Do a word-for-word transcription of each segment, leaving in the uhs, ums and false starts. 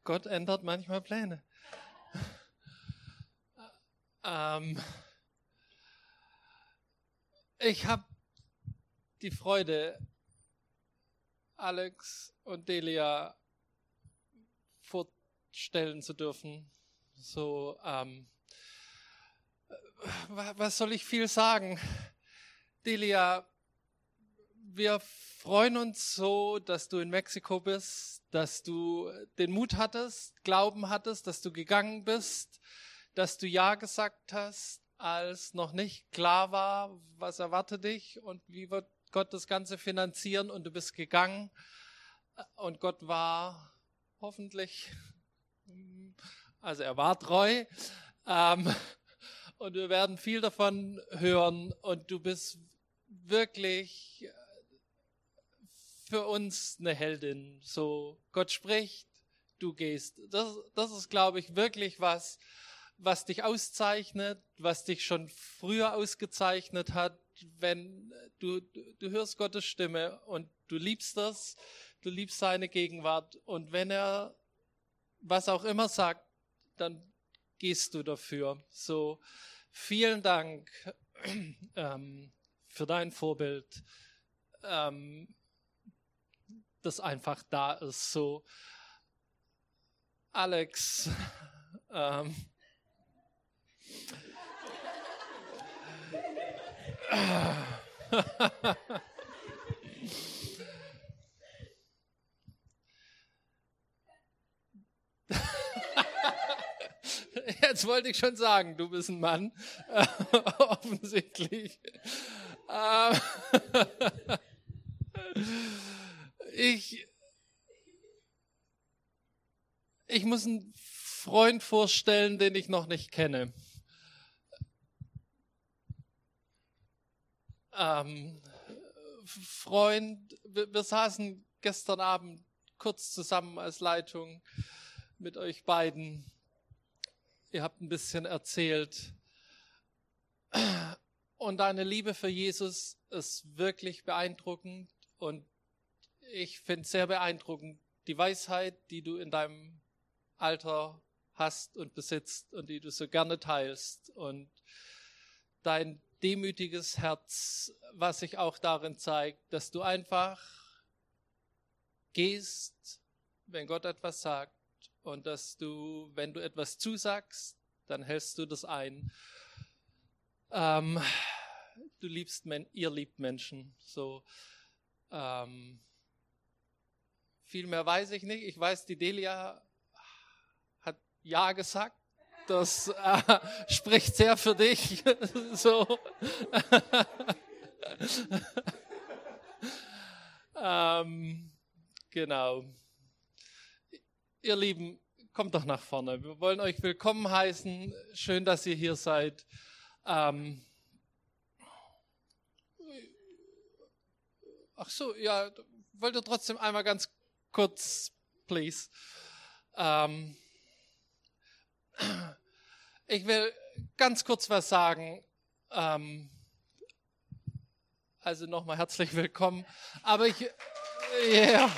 Gott ändert manchmal Pläne. ähm, ich habe die Freude, Alex und Delia vorstellen zu dürfen. So, ähm, was soll ich viel sagen? Delia, wir freuen uns so, dass du in Mexiko bist, dass du den Mut hattest, Glauben hattest, dass du gegangen bist, dass du Ja gesagt hast, als noch nicht klar war, was erwartet dich und wie wird Gott das Ganze finanzieren, und du bist gegangen und Gott war hoffentlich, also er war treu, ähm, und wir werden viel davon hören, und du bist wirklich für uns eine Heldin. So, Gott spricht, du gehst. Das, das ist, glaube ich, wirklich was, was dich auszeichnet, was dich schon früher ausgezeichnet hat, wenn du, du, du hörst Gottes Stimme und du liebst das, du liebst seine Gegenwart, und wenn er was auch immer sagt, dann gehst du dafür. So, vielen Dank ähm, für dein Vorbild, ähm, das einfach da ist. So, Alex, ähm, jetzt wollte ich schon sagen, du bist ein Mann, äh, offensichtlich. Ähm, ich, ich muss einen Freund vorstellen, den ich noch nicht kenne. Ähm, Freund, wir, wir saßen gestern Abend kurz zusammen als Leitung mit euch beiden. Ihr habt ein bisschen erzählt. Und deine Liebe für Jesus ist wirklich beeindruckend. Und ich finde es sehr beeindruckend, die Weisheit, die du in deinem Alter hast und besitzt und die du so gerne teilst. Und dein demütiges Herz, was sich auch darin zeigt, dass du einfach gehst, wenn Gott etwas sagt, und dass du, wenn du etwas zusagst, dann hältst du das ein. Ähm, du liebst, Men- ihr liebt Menschen. So, ähm, viel mehr weiß ich nicht. Ich weiß, die Delia hat Ja gesagt. Das äh, spricht sehr für dich. So. ähm, genau. Ihr Lieben, kommt doch nach vorne. Wir wollen euch willkommen heißen. Schön, dass ihr hier seid. Ähm, ach so, ja, wollt ihr trotzdem einmal ganz kurz, please. Ähm, ich will ganz kurz was sagen. Ähm, also nochmal herzlich willkommen. Aber ich, yeah.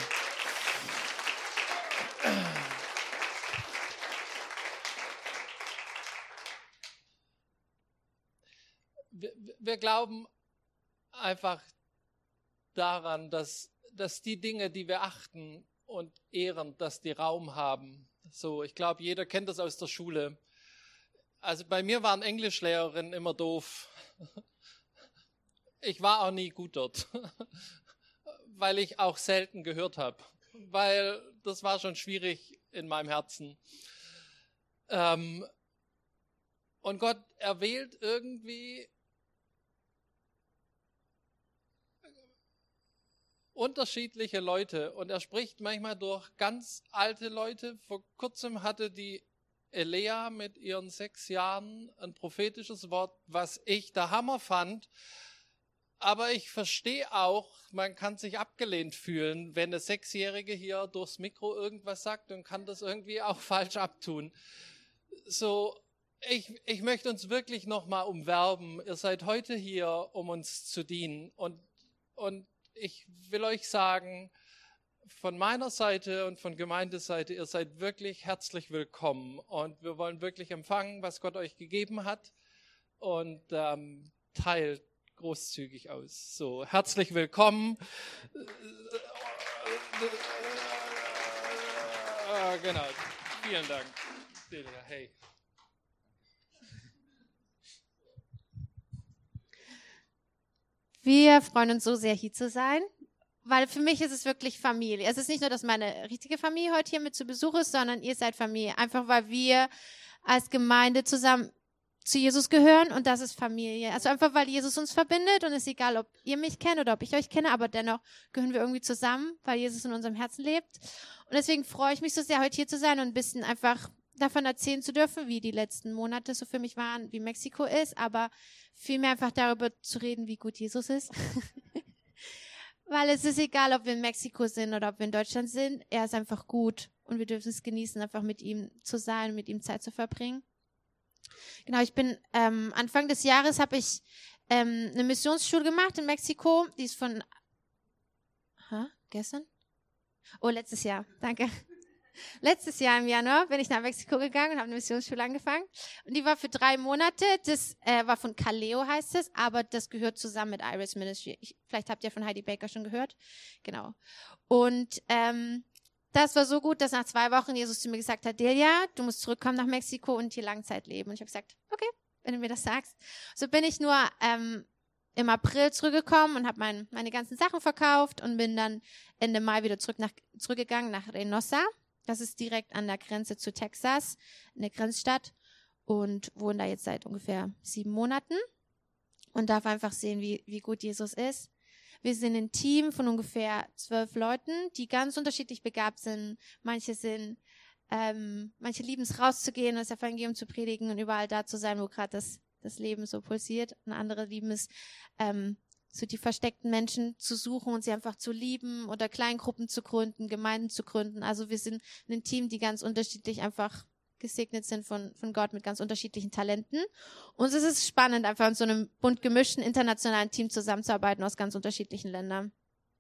Wir, wir glauben einfach daran, dass, dass die Dinge, die wir achten und ehren, dass die Raum haben. So, ich glaube, jeder kennt das aus der Schule. Also bei mir waren Englischlehrerinnen immer doof. Ich war auch nie gut dort, weil ich auch selten gehört habe, weil das war schon schwierig in meinem Herzen. Ähm, und Gott erwählt irgendwie unterschiedliche Leute, und er spricht manchmal durch ganz alte Leute. Vor kurzem hatte die Elea mit ihren sechs Jahren ein prophetisches Wort, was ich der Hammer fand. Aber ich verstehe auch, man kann sich abgelehnt fühlen, wenn eine Sechsjährige hier durchs Mikro irgendwas sagt, und kann das irgendwie auch falsch abtun. So, ich, ich möchte uns wirklich nochmal umwerben. Ihr seid heute hier, um uns zu dienen. Und, und ich will euch sagen, von meiner Seite und von Gemeindeseite, ihr seid wirklich herzlich willkommen und wir wollen wirklich empfangen, was Gott euch gegeben hat und ähm, teilt großzügig aus. So, herzlich willkommen. Äh, genau, vielen Dank. Delia, hey. Wir freuen uns so sehr, hier zu sein, weil für mich ist es wirklich Familie. Es ist nicht nur, dass meine richtige Familie heute hier mit zu Besuch ist, sondern ihr seid Familie. Einfach, weil wir als Gemeinde zusammen zu Jesus gehören und das ist Familie. Also einfach, weil Jesus uns verbindet und es ist egal, ob ihr mich kennt oder ob ich euch kenne, aber dennoch gehören wir irgendwie zusammen, weil Jesus in unserem Herzen lebt. Und deswegen freue ich mich so sehr, heute hier zu sein und ein bisschen einfach davon erzählen zu dürfen, wie die letzten Monate so für mich waren, wie Mexiko ist, aber vielmehr einfach darüber zu reden, wie gut Jesus ist. Weil es ist egal, ob wir in Mexiko sind oder ob wir in Deutschland sind, er ist einfach gut und wir dürfen es genießen, einfach mit ihm zu sein, mit ihm Zeit zu verbringen. Genau, ich bin, ähm, Anfang des Jahres habe ich ähm, eine Missionsschule gemacht in Mexiko, die ist von, hä, gestern? Oh, letztes Jahr, danke. Letztes Jahr im Januar bin ich nach Mexiko gegangen und habe eine Missionsschule angefangen. Und die war für drei Monate. Das äh, war von Kaleo, heißt es, aber das gehört zusammen mit Iris Ministry. Ich, vielleicht habt ihr von Heidi Baker schon gehört. Genau. Und ähm, das war so gut, dass nach zwei Wochen Jesus zu mir gesagt hat, Delia, du musst zurückkommen nach Mexiko und hier Langzeit leben. Und ich habe gesagt, okay, wenn du mir das sagst. So bin ich nur ähm, im April zurückgekommen und habe mein, meine ganzen Sachen verkauft und bin dann Ende Mai wieder zurück nach, zurückgegangen nach Reynosa. Das ist direkt an der Grenze zu Texas, eine Grenzstadt, und wohne da jetzt seit ungefähr sieben Monaten und darf einfach sehen, wie, wie gut Jesus ist. Wir sind ein Team von ungefähr zwölf Leuten, die ganz unterschiedlich begabt sind. Manche sind, ähm, manche lieben es rauszugehen und das Evangelium zu predigen und überall da zu sein, wo gerade das, das Leben so pulsiert. Und andere lieben es, ähm, so die versteckten Menschen zu suchen und sie einfach zu lieben oder Kleingruppen zu gründen, Gemeinden zu gründen. Also wir sind ein Team, die ganz unterschiedlich einfach gesegnet sind von, von Gott mit ganz unterschiedlichen Talenten. Und es ist spannend, einfach in so einem bunt gemischten internationalen Team zusammenzuarbeiten aus ganz unterschiedlichen Ländern.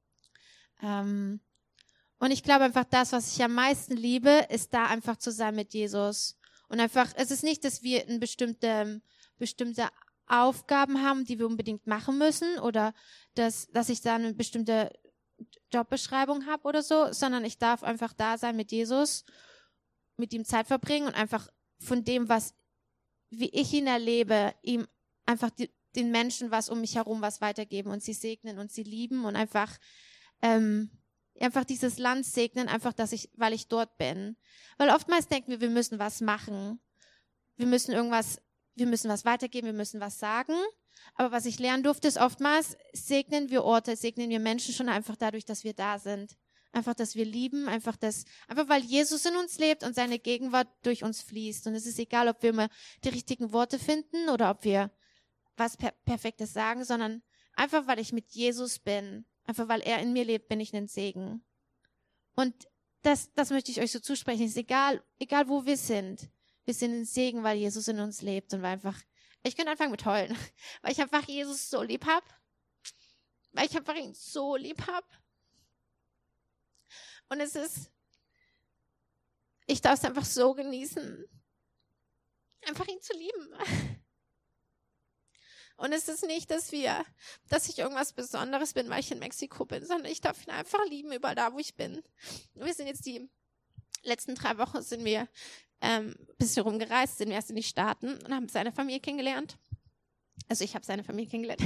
Ähm, und ich glaube einfach, das, was ich am meisten liebe, ist da einfach zu sein mit Jesus. Und einfach, es ist nicht, dass wir eine bestimmte, bestimmte Aufgaben haben, die wir unbedingt machen müssen oder dass, dass ich da eine bestimmte Jobbeschreibung habe oder so, sondern ich darf einfach da sein mit Jesus, mit ihm Zeit verbringen und einfach von dem, was, wie ich ihn erlebe, ihm einfach die, den Menschen was um mich herum was weitergeben und sie segnen und sie lieben und einfach, ähm, einfach dieses Land segnen, einfach, dass ich, weil ich dort bin. Weil oftmals denken wir, wir müssen was machen. Wir müssen irgendwas Wir müssen was weitergeben, wir müssen was sagen. Aber was ich lernen durfte, ist oftmals, segnen wir Orte, segnen wir Menschen schon einfach dadurch, dass wir da sind. Einfach, dass wir lieben, einfach, dass, einfach weil Jesus in uns lebt und seine Gegenwart durch uns fließt. Und es ist egal, ob wir immer die richtigen Worte finden oder ob wir was per- Perfektes sagen, sondern einfach, weil ich mit Jesus bin, einfach, weil er in mir lebt, bin ich ein Segen. Und das, das möchte ich euch so zusprechen. Es ist egal, egal wo wir sind. Wir sind ein Segen, weil Jesus in uns lebt und weil einfach, ich könnte anfangen mit heulen, weil ich einfach Jesus so lieb hab, weil ich einfach ihn so lieb hab. Und es ist, ich darf es einfach so genießen, einfach ihn zu lieben. Und es ist nicht, dass wir, dass ich irgendwas Besonderes bin, weil ich in Mexiko bin, sondern ich darf ihn einfach lieben, überall da, wo ich bin. Wir sind jetzt die letzten drei Wochen sind wir ähm, ein bisschen rumgereist, sind wir erst in die Staaten und haben seine Familie kennengelernt. Also ich habe seine Familie kennengelernt.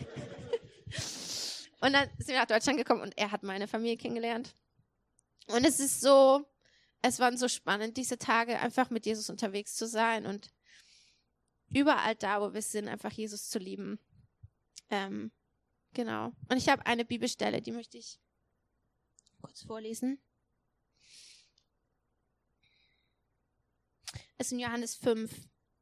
Und dann sind wir nach Deutschland gekommen und er hat meine Familie kennengelernt. Und es ist so, es waren so spannend, diese Tage einfach mit Jesus unterwegs zu sein und überall da, wo wir sind, einfach Jesus zu lieben. Ähm, genau. Und ich habe eine Bibelstelle, die möchte ich kurz vorlesen. Es ist in Johannes fünf.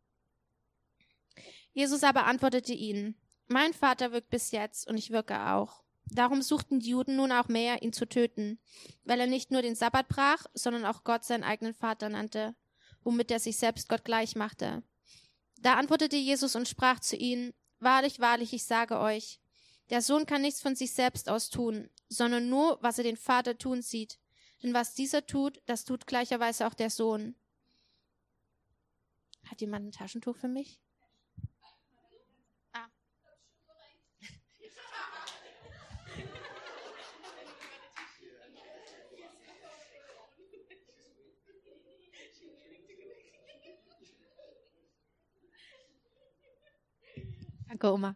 Jesus aber antwortete ihnen: Mein Vater wirkt bis jetzt und ich wirke auch. Darum suchten die Juden nun auch mehr, ihn zu töten, weil er nicht nur den Sabbat brach, sondern auch Gott seinen eigenen Vater nannte, womit er sich selbst Gott gleich machte. Da antwortete Jesus und sprach zu ihnen: Wahrlich, wahrlich, ich sage euch, Der Sohn kann nichts von sich selbst aus tun, sondern nur, was er den Vater tun sieht. Denn was dieser tut, das tut gleicherweise auch der Sohn. Hat jemand ein Taschentuch für mich? Ah. Danke, Oma.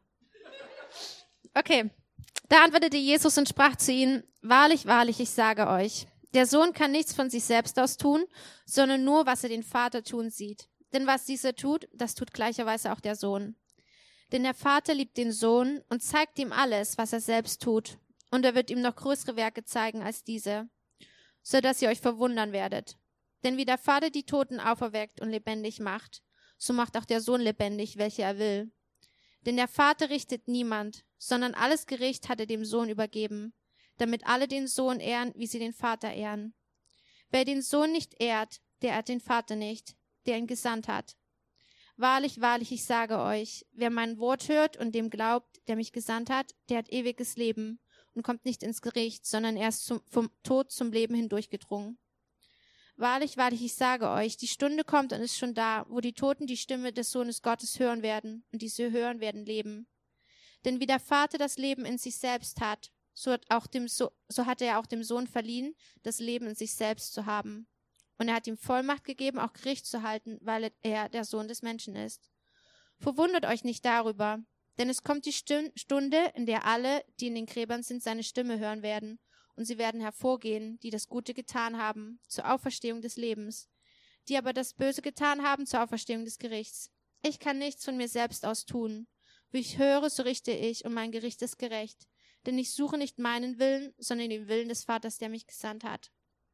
Okay, da antwortete Jesus und sprach zu ihnen, wahrlich, wahrlich, ich sage euch, der Sohn kann nichts von sich selbst aus tun, sondern nur, was er den Vater tun sieht. Denn was dieser tut, das tut gleicherweise auch der Sohn. Denn der Vater liebt den Sohn und zeigt ihm alles, was er selbst tut. Und er wird ihm noch größere Werke zeigen als diese, so dass ihr euch verwundern werdet. Denn wie der Vater die Toten auferweckt und lebendig macht, so macht auch der Sohn lebendig, welche er will. Denn der Vater richtet niemand, sondern alles Gericht hat er dem Sohn übergeben, damit alle den Sohn ehren, wie sie den Vater ehren. Wer den Sohn nicht ehrt, der ehrt den Vater nicht, der ihn gesandt hat. Wahrlich, wahrlich, ich sage euch, wer mein Wort hört und dem glaubt, der mich gesandt hat, der hat ewiges Leben und kommt nicht ins Gericht, sondern er ist zum, vom Tod zum Leben hindurchgedrungen. Wahrlich, wahrlich, ich sage euch, die Stunde kommt und ist schon da, wo die Toten die Stimme des Sohnes Gottes hören werden, und die sie hören werden leben. Denn wie der Vater das Leben in sich selbst hat, so hat, auch dem so-, so hat er auch dem Sohn verliehen, das Leben in sich selbst zu haben. Und er hat ihm Vollmacht gegeben, auch Gericht zu halten, weil er der Sohn des Menschen ist. Verwundert euch nicht darüber, denn es kommt die Stunde, in der alle, die in den Gräbern sind, seine Stimme hören werden, und sie werden hervorgehen, die das Gute getan haben, zur Auferstehung des Lebens, die aber das Böse getan haben, zur Auferstehung des Gerichts. Ich kann nichts von mir selbst aus tun. Wie ich höre, so richte ich, und mein Gericht ist gerecht. Denn ich suche nicht meinen Willen, sondern den Willen des Vaters, der mich gesandt hat.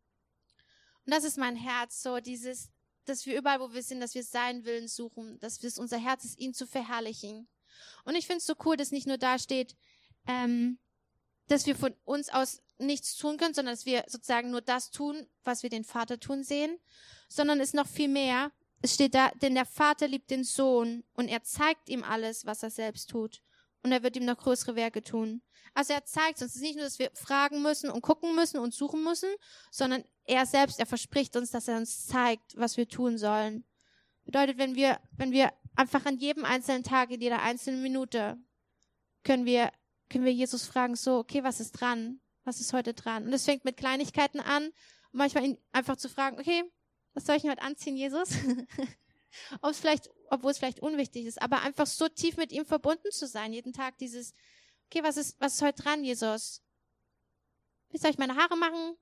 Und das ist mein Herz, so dieses, dass wir überall, wo wir sind, dass wir seinen Willen suchen, dass es unser Herz ist, ihn zu verherrlichen. Und ich finde es so cool, dass nicht nur da steht, ähm, dass wir von uns aus nichts tun können, sondern dass wir sozusagen nur das tun, was wir den Vater tun sehen, sondern es noch viel mehr. Es steht da, denn der Vater liebt den Sohn und er zeigt ihm alles, was er selbst tut. Und er wird ihm noch größere Werke tun. Also er zeigt uns, es ist nicht nur, dass wir fragen müssen und gucken müssen und suchen müssen, sondern er selbst, er verspricht uns, dass er uns zeigt, was wir tun sollen. Bedeutet, wenn wir, wenn wir einfach an jedem einzelnen Tag, in jeder einzelnen Minute, können wir, können wir Jesus fragen, so, okay, was ist dran? Was ist heute dran? Und es fängt mit Kleinigkeiten an, und manchmal ihn einfach zu fragen, okay, was soll ich denn heute anziehen, Jesus? Ob es vielleicht, obwohl es vielleicht unwichtig ist, aber einfach so tief mit ihm verbunden zu sein, jeden Tag dieses, okay, was ist, was ist heute dran, Jesus? Wie soll ich meine Haare machen?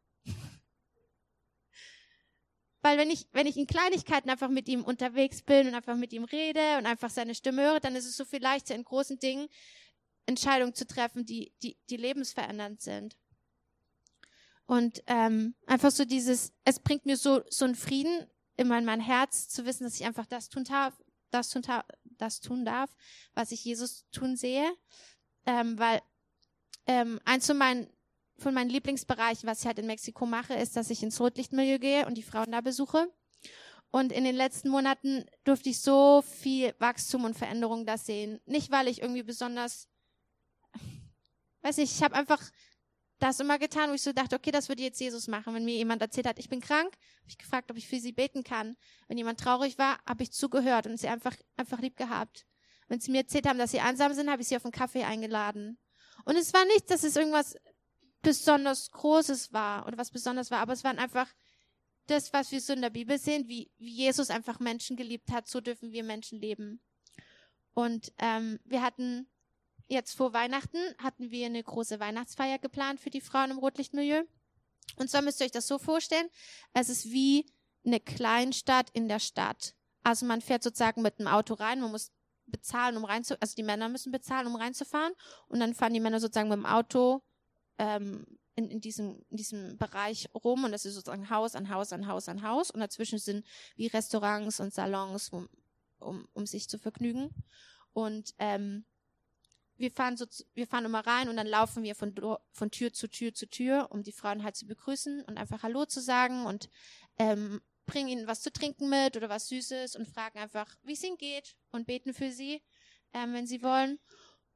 Weil wenn ich, wenn ich in Kleinigkeiten einfach mit ihm unterwegs bin und einfach mit ihm rede und einfach seine Stimme höre, dann ist es so viel leichter, in großen Dingen Entscheidungen zu treffen, die, die, die lebensverändernd sind. Und ähm, einfach so dieses, es bringt mir so, so einen Frieden immer in mein Herz, zu wissen, dass ich einfach das tun darf, das tun, das tun darf, was ich Jesus tun sehe. Ähm, weil ähm, eins von meinen, von meinen Lieblingsbereichen, was ich halt in Mexiko mache, ist, dass ich ins Rotlichtmilieu gehe und die Frauen da besuche. Und in den letzten Monaten durfte ich so viel Wachstum und Veränderung da sehen. Nicht, weil ich irgendwie besonders, weiß nicht, ich habe einfach das immer getan, wo ich so dachte, okay, das würde jetzt Jesus machen. Wenn mir jemand erzählt hat, ich bin krank, habe ich gefragt, ob ich für sie beten kann. Wenn jemand traurig war, habe ich zugehört und sie einfach, einfach lieb gehabt. Wenn sie mir erzählt haben, dass sie einsam sind, habe ich sie auf einen Kaffee eingeladen. Und es war nicht, dass es irgendwas besonders Großes war oder was besonders war, aber es waren einfach das, was wir so in der Bibel sehen, wie, wie Jesus einfach Menschen geliebt hat, so dürfen wir Menschen leben. Und ähm, wir hatten jetzt vor Weihnachten, hatten wir eine große Weihnachtsfeier geplant für die Frauen im Rotlichtmilieu. Und zwar müsst ihr euch das so vorstellen, es ist wie eine Kleinstadt in der Stadt. Also man fährt sozusagen mit einem Auto rein, man muss bezahlen, um reinzufahren, also die Männer müssen bezahlen, um reinzufahren, und dann fahren die Männer sozusagen mit dem Auto ähm, in, in, diesem, in diesem Bereich rum, und das ist sozusagen Haus an Haus an Haus an Haus, und dazwischen sind wie Restaurants und Salons, um, um, um sich zu vergnügen. Und ähm, wir fahren so, wir fahren immer rein und dann laufen wir von, von Tür zu Tür zu Tür, um die Frauen halt zu begrüßen und einfach Hallo zu sagen und ähm, bringen ihnen was zu trinken mit oder was Süßes und fragen einfach, wie es ihnen geht, und beten für sie, ähm, wenn sie wollen.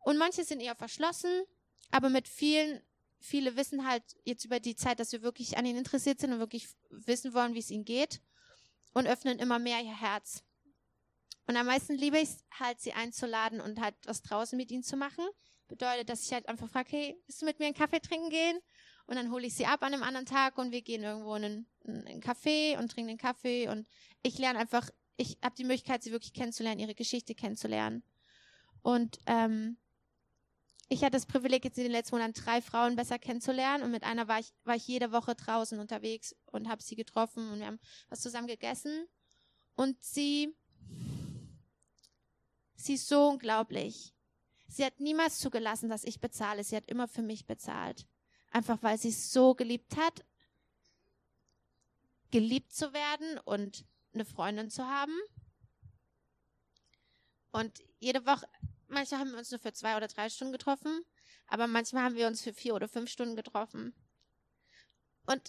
Und manche sind eher verschlossen, aber mit vielen, viele wissen halt jetzt über die Zeit, dass wir wirklich an ihnen interessiert sind und wirklich wissen wollen, wie es ihnen geht und öffnen immer mehr ihr Herz. Und am meisten liebe ich es halt, sie einzuladen und halt was draußen mit ihnen zu machen. Bedeutet, dass ich halt einfach frage, hey, willst du mit mir einen Kaffee trinken gehen? Und dann hole ich sie ab an einem anderen Tag und wir gehen irgendwo in einen, in einen Café und trinken einen Kaffee. Und ich lerne einfach, ich habe die Möglichkeit, sie wirklich kennenzulernen, ihre Geschichte kennenzulernen. Und ähm, ich hatte das Privileg, jetzt in den letzten Monaten drei Frauen besser kennenzulernen. Und mit einer war ich, war ich jede Woche draußen unterwegs und habe sie getroffen und wir haben was zusammen gegessen. Und sie, sie ist so unglaublich. Sie hat niemals zugelassen, dass ich bezahle. Sie hat immer für mich bezahlt. Einfach weil sie es so geliebt hat, geliebt zu werden und eine Freundin zu haben. Und jede Woche, manchmal haben wir uns nur für zwei oder drei Stunden getroffen, aber manchmal haben wir uns für vier oder fünf Stunden getroffen. Und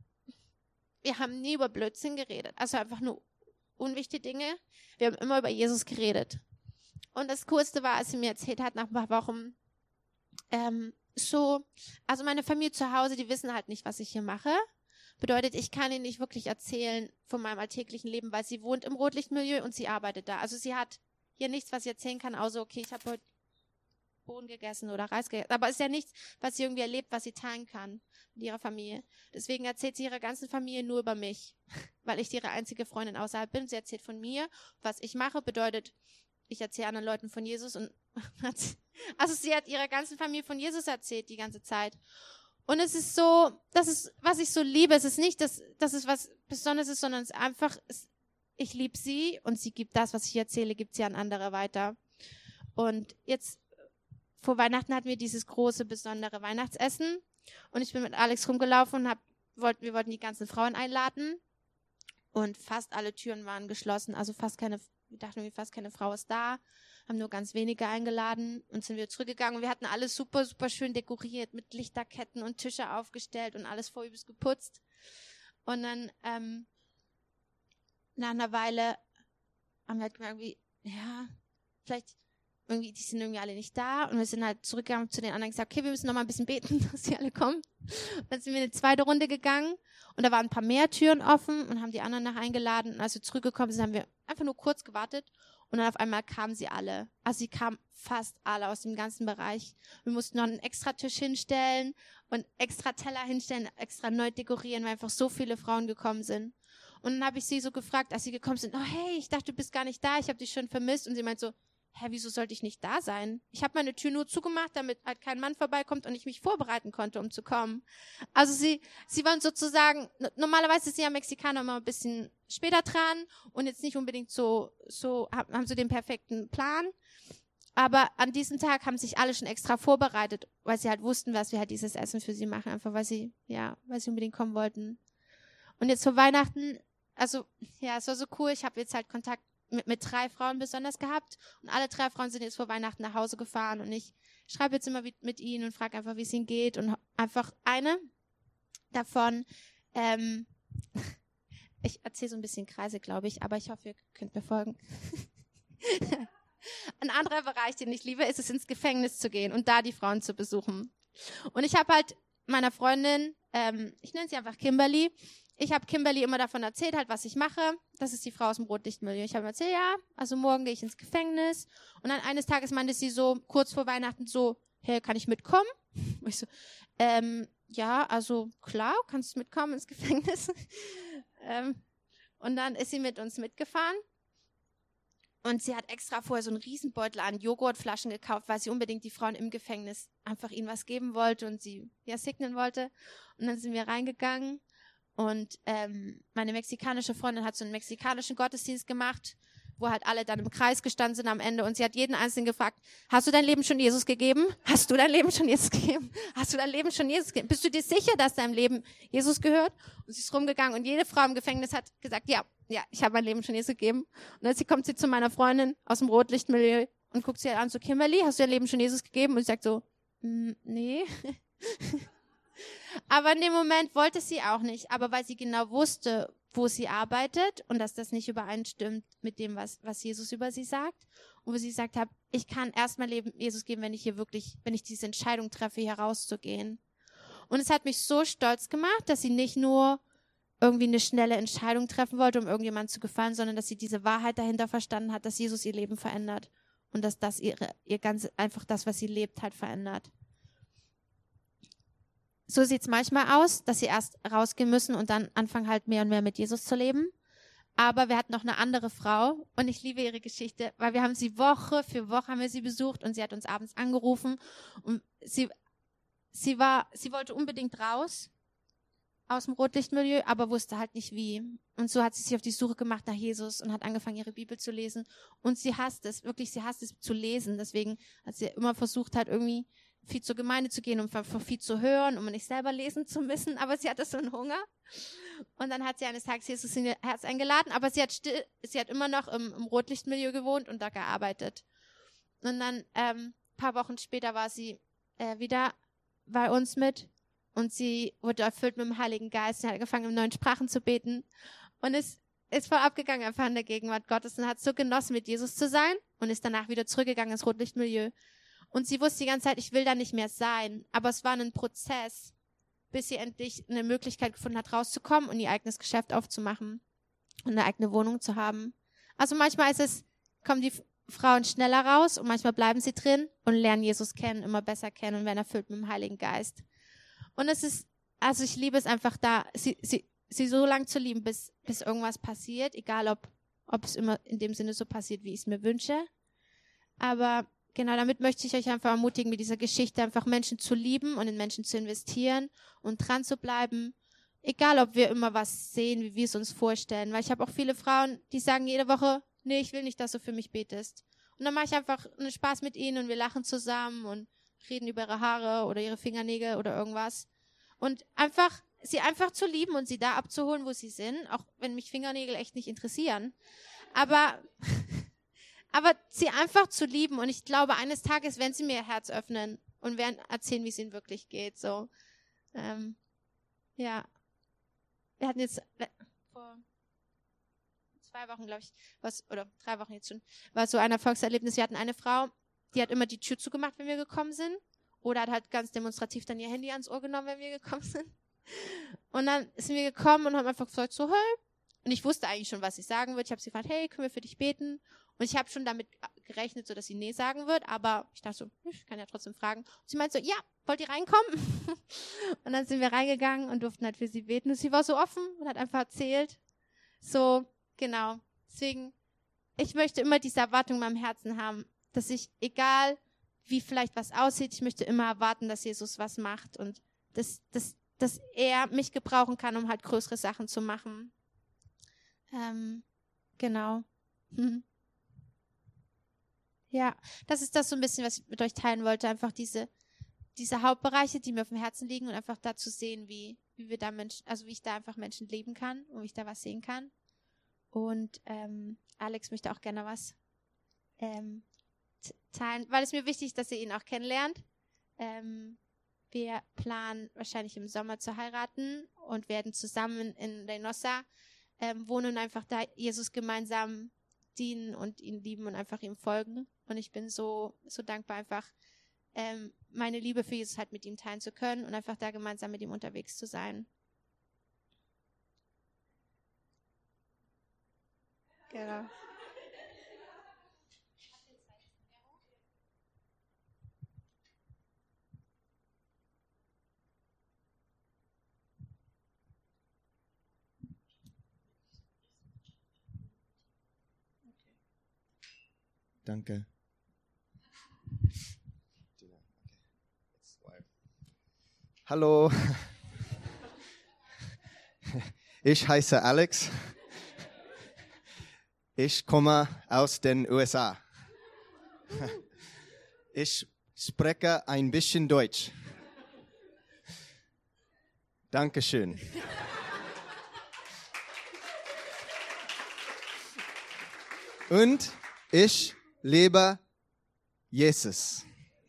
wir haben nie über Blödsinn geredet, also einfach nur unwichtige Dinge. Wir haben immer über Jesus geredet. Und das Coolste war, als sie mir erzählt hat, nach ein paar Wochen, ähm, so, also meine Familie zu Hause, die wissen halt nicht, was ich hier mache. Bedeutet, ich kann ihnen nicht wirklich erzählen von meinem alltäglichen Leben, weil sie wohnt im Rotlichtmilieu und sie arbeitet da. Also sie hat hier nichts, was sie erzählen kann, außer, okay, ich habe heute Bohnen gegessen oder Reis gegessen. Aber es ist ja nichts, was sie irgendwie erlebt, was sie teilen kann mit ihrer Familie. Deswegen erzählt sie ihrer ganzen Familie nur über mich, weil ich ihre einzige Freundin außerhalb bin. Sie erzählt von mir, was ich mache, bedeutet, ich erzähle anderen Leuten von Jesus und also sie hat ihrer ganzen Familie von Jesus erzählt die ganze Zeit. Und es ist so, das ist, was ich so liebe. Es ist nicht, dass, dass es was Besonderes ist, sondern es ist einfach, es, ich liebe sie und sie gibt das, was ich erzähle, gibt sie an andere weiter. Und jetzt, vor Weihnachten hatten wir dieses große, besondere Weihnachtsessen und ich bin mit Alex rumgelaufen und hab, wollt, wir wollten die ganzen Frauen einladen und fast alle Türen waren geschlossen, also fast keine, wir dachten irgendwie fast keine Frau ist da, haben nur ganz wenige eingeladen und sind wir zurückgegangen und wir hatten alles super, super schön dekoriert mit Lichterketten und Tische aufgestellt und alles voll übelst geputzt. Und dann, ähm, nach einer Weile haben wir halt gemerkt, irgendwie, ja, vielleicht, irgendwie, die sind irgendwie alle nicht da und wir sind halt zurückgegangen zu den anderen und gesagt, okay, wir müssen noch mal ein bisschen beten, dass sie alle kommen. Und dann sind wir eine zweite Runde gegangen und da waren ein paar mehr Türen offen und haben die anderen nach eingeladen und als wir zurückgekommen sind, haben wir einfach nur kurz gewartet und dann auf einmal kamen sie alle. Also sie kamen fast alle aus dem ganzen Bereich. Wir mussten noch einen extra Tisch hinstellen und extra Teller hinstellen, extra neu dekorieren, weil einfach so viele Frauen gekommen sind. Und dann habe ich sie so gefragt, als sie gekommen sind, oh hey, ich dachte, du bist gar nicht da, ich habe dich schon vermisst. Und sie meint so, hä, wieso sollte ich nicht da sein? Ich habe meine Tür nur zugemacht, damit halt kein Mann vorbeikommt und ich mich vorbereiten konnte, um zu kommen. Also sie, sie waren sozusagen, normalerweise sind ja Mexikaner immer ein bisschen später dran und jetzt nicht unbedingt so, so haben sie den perfekten Plan. Aber an diesem Tag haben sich alle schon extra vorbereitet, weil sie halt wussten, was wir halt dieses Essen für sie machen, einfach weil sie, ja, weil sie unbedingt kommen wollten. Und jetzt vor Weihnachten, also, ja, es war so cool, ich habe jetzt halt Kontakt mit, mit drei Frauen besonders gehabt und alle drei Frauen sind jetzt vor Weihnachten nach Hause gefahren und ich schreibe jetzt immer mit ihnen und frage einfach, wie es ihnen geht und einfach eine davon, ähm, ich erzähle so ein bisschen Kreise, glaube ich, aber ich hoffe, ihr könnt mir folgen. Ein anderer Bereich, den ich liebe, ist es, ins Gefängnis zu gehen und da die Frauen zu besuchen. Und ich habe halt meiner Freundin, ähm, ich nenne sie einfach Kimberly, ich habe Kimberly immer davon erzählt, halt, was ich mache. Das ist die Frau aus dem Rotlichtmilieu. Ich habe erzählt, ja, also morgen gehe ich ins Gefängnis. Und dann eines Tages meinte sie so, kurz vor Weihnachten so, hey, kann ich mitkommen? Und ich so, ähm, ja, also klar, kannst du mitkommen ins Gefängnis. ähm, und dann ist sie mit uns mitgefahren. Und sie hat extra vorher so einen Riesenbeutel an Joghurtflaschen gekauft, weil sie unbedingt die Frauen im Gefängnis einfach ihnen was geben wollte und sie ja segnen wollte. Und dann sind wir reingegangen. Und ähm, meine mexikanische Freundin hat so einen mexikanischen Gottesdienst gemacht, wo halt alle dann im Kreis gestanden sind am Ende und sie hat jeden Einzelnen gefragt, hast du dein Leben schon Jesus gegeben? Hast du dein Leben schon Jesus gegeben? Hast du dein Leben schon Jesus gegeben? Bist du dir sicher, dass deinem Leben Jesus gehört? Und sie ist rumgegangen und jede Frau im Gefängnis hat gesagt, ja, ja, ich habe mein Leben schon Jesus gegeben. Und dann kommt sie zu meiner Freundin aus dem Rotlichtmilieu und guckt sie an, so, Kimberly, hast du dein Leben schon Jesus gegeben? Und sie sagt so, nee. Aber in dem Moment wollte sie auch nicht, aber weil sie genau wusste, wo sie arbeitet und dass das nicht übereinstimmt mit dem, was, was Jesus über sie sagt. Und wo sie gesagt hat, ich kann erst mein Leben Jesus geben, wenn ich hier wirklich, wenn ich diese Entscheidung treffe, hier rauszugehen. Und es hat mich so stolz gemacht, dass sie nicht nur irgendwie eine schnelle Entscheidung treffen wollte, um irgendjemandem zu gefallen, sondern dass sie diese Wahrheit dahinter verstanden hat, dass Jesus ihr Leben verändert und dass das ihre, ihr ganz einfach das, was sie lebt, halt verändert. So sieht es manchmal aus, dass sie erst rausgehen müssen und dann anfangen halt mehr und mehr mit Jesus zu leben. Aber wir hatten noch eine andere Frau und ich liebe ihre Geschichte, weil wir haben sie Woche für Woche haben wir sie besucht und sie hat uns abends angerufen und sie, sie war, sie wollte unbedingt raus aus dem Rotlichtmilieu, aber wusste halt nicht wie. Und so hat sie sich auf die Suche gemacht nach Jesus und hat angefangen, ihre Bibel zu lesen. Und sie hasst es, wirklich, sie hasst es zu lesen. Deswegen hat sie immer versucht, halt irgendwie viel zur Gemeinde zu gehen, um viel zu hören, um nicht selber lesen zu müssen. Aber sie hatte so einen Hunger. Und dann hat sie eines Tages Jesus in ihr Herz eingeladen. Aber sie hat still, sie hat immer noch im, im Rotlichtmilieu gewohnt und da gearbeitet. Und dann, ähm, ein paar Wochen später war sie äh, wieder bei uns mit. Und sie wurde erfüllt mit dem Heiligen Geist. Sie hat angefangen, in neuen Sprachen zu beten. Und ist, ist voll abgegangen einfach in der Gegenwart Gottes und hat so genossen, mit Jesus zu sein. Und ist danach wieder zurückgegangen ins Rotlichtmilieu. Und sie wusste die ganze Zeit, ich will da nicht mehr sein. Aber es war ein Prozess, bis sie endlich eine Möglichkeit gefunden hat, rauszukommen und ihr eigenes Geschäft aufzumachen. Und eine eigene Wohnung zu haben. Also manchmal ist es, kommen die Frauen schneller raus und manchmal bleiben sie drin und lernen Jesus kennen, immer besser kennen und werden erfüllt mit dem Heiligen Geist. Und es ist, also ich liebe es einfach da, sie, sie, sie so lange zu lieben, bis, bis irgendwas passiert, egal ob, ob es immer in dem Sinne so passiert, wie ich es mir wünsche. Aber genau, damit möchte ich euch einfach ermutigen, mit dieser Geschichte einfach Menschen zu lieben und in Menschen zu investieren und dran zu bleiben. Egal, ob wir immer was sehen, wie wir es uns vorstellen. Weil ich habe auch viele Frauen, die sagen jede Woche, nee, ich will nicht, dass du für mich betest. Und dann mache ich einfach einen Spaß mit ihnen und wir lachen zusammen und reden über ihre Haare oder ihre Fingernägel oder irgendwas. Und einfach, sie einfach zu lieben und sie da abzuholen, wo sie sind, auch wenn mich Fingernägel echt nicht interessieren. Aber, aber sie einfach zu lieben. Und ich glaube, eines Tages werden sie mir ihr Herz öffnen und werden erzählen, wie es ihnen wirklich geht. So, ähm, ja. Wir hatten jetzt äh, vor zwei Wochen, glaube ich, was, oder drei Wochen jetzt schon, war so ein Erfolgserlebnis. Wir hatten eine Frau, die hat immer die Tür zugemacht, wenn wir gekommen sind. Oder hat halt ganz demonstrativ dann ihr Handy ans Ohr genommen, wenn wir gekommen sind. Und dann sind wir gekommen und haben einfach gesagt, so, hey. Und ich wusste eigentlich schon, was sie sagen würde. Ich habe sie gefragt, hey, können wir für dich beten? Und ich habe schon damit gerechnet, so dass sie nee sagen wird. Aber ich dachte so, ich kann ja trotzdem fragen. Und sie meinte so, ja, wollt ihr reinkommen? Und dann sind wir reingegangen und durften halt für sie beten. Und sie war so offen und hat einfach erzählt. So, genau. Deswegen, ich möchte immer diese Erwartung in meinem Herzen haben, dass ich, egal wie vielleicht was aussieht, ich möchte immer erwarten, dass Jesus was macht und dass, dass, dass er mich gebrauchen kann, um halt größere Sachen zu machen. Ähm, genau. Hm. Ja, das ist das so ein bisschen, was ich mit euch teilen wollte. Einfach diese, diese Hauptbereiche, die mir auf dem Herzen liegen und einfach da zu sehen, wie, wie wir da Menschen, also wie ich da einfach Menschen leben kann und wie ich da was sehen kann. Und ähm, Alex möchte auch gerne was ähm, teilen, weil es mir wichtig ist, dass ihr ihn auch kennenlernt. Ähm, wir planen wahrscheinlich im Sommer zu heiraten und werden zusammen in Reynosa ähm, wohnen und einfach da Jesus gemeinsam dienen und ihn lieben und einfach ihm folgen. Und ich bin so so dankbar, einfach ähm, meine Liebe für Jesus halt mit ihm teilen zu können und einfach da gemeinsam mit ihm unterwegs zu sein. Genau. Danke. Hallo. Ich heiße Alex. Ich komme aus den U S A. Ich spreche ein bisschen Deutsch. Dankeschön. Und ich lebe Jesus.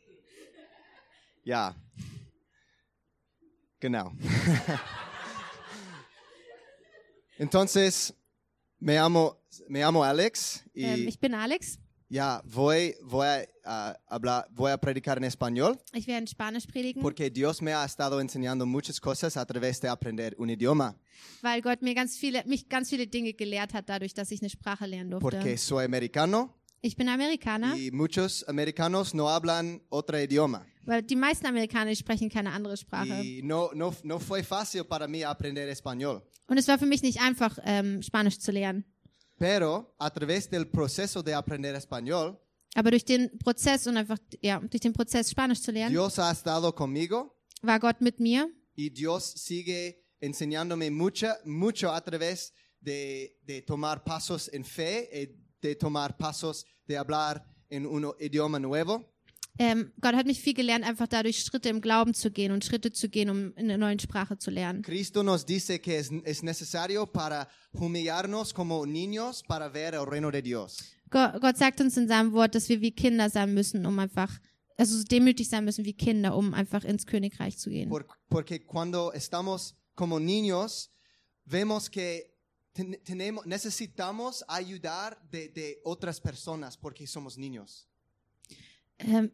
Ja, genau. Entonces, me llamo, me llamo Alex y Ähm, ich bin Alex. ya voy, voy, a, uh, hablar, voy a predicar en español Ich werde in Spanisch predigen, porque Dios me ha estado enseñando muchas cosas a través de aprender un idioma. weil Gott mir ganz viele, mich ganz viele Dinge gelehrt hat, dadurch, dass ich eine Sprache lernen durfte. Porque soy americano Ich bin Amerikaner, y muchos americanos no hablan otro idioma. weil die meisten Amerikaner die sprechen keine andere Sprache. Y no, no, no fue fácil para mí aprender español. Und es war für mich nicht einfach, ähm, Spanisch zu lernen. Pero a través del proceso de aprender español, Aber durch den Prozess und einfach, ja, durch den Prozess Spanisch zu lernen, Dios ha estado conmigo war Gott mit mir. y Dios sigue enseñándome mucho, mucho a través de, de tomar pasos en fe, eh, de tomar pasos de hablar en un idioma nuevo. Ähm, Gott hat mich viel gelernt, einfach dadurch Schritte im Glauben zu gehen und Schritte zu gehen, um in einer neuen Sprache zu lernen. Cristo nos dice que es, es necesario para humillarnos como niños para ver el reino de Dios. Gott, Gott sagt uns in seinem Wort, dass wir wie Kinder sein müssen, um einfach, also demütig sein müssen wie Kinder, um einfach ins Königreich zu gehen. Por, porque cuando estamos como niños, vemos que ten, tenemos, necesitamos ayudar de, de otras personas porque somos niños. Ähm,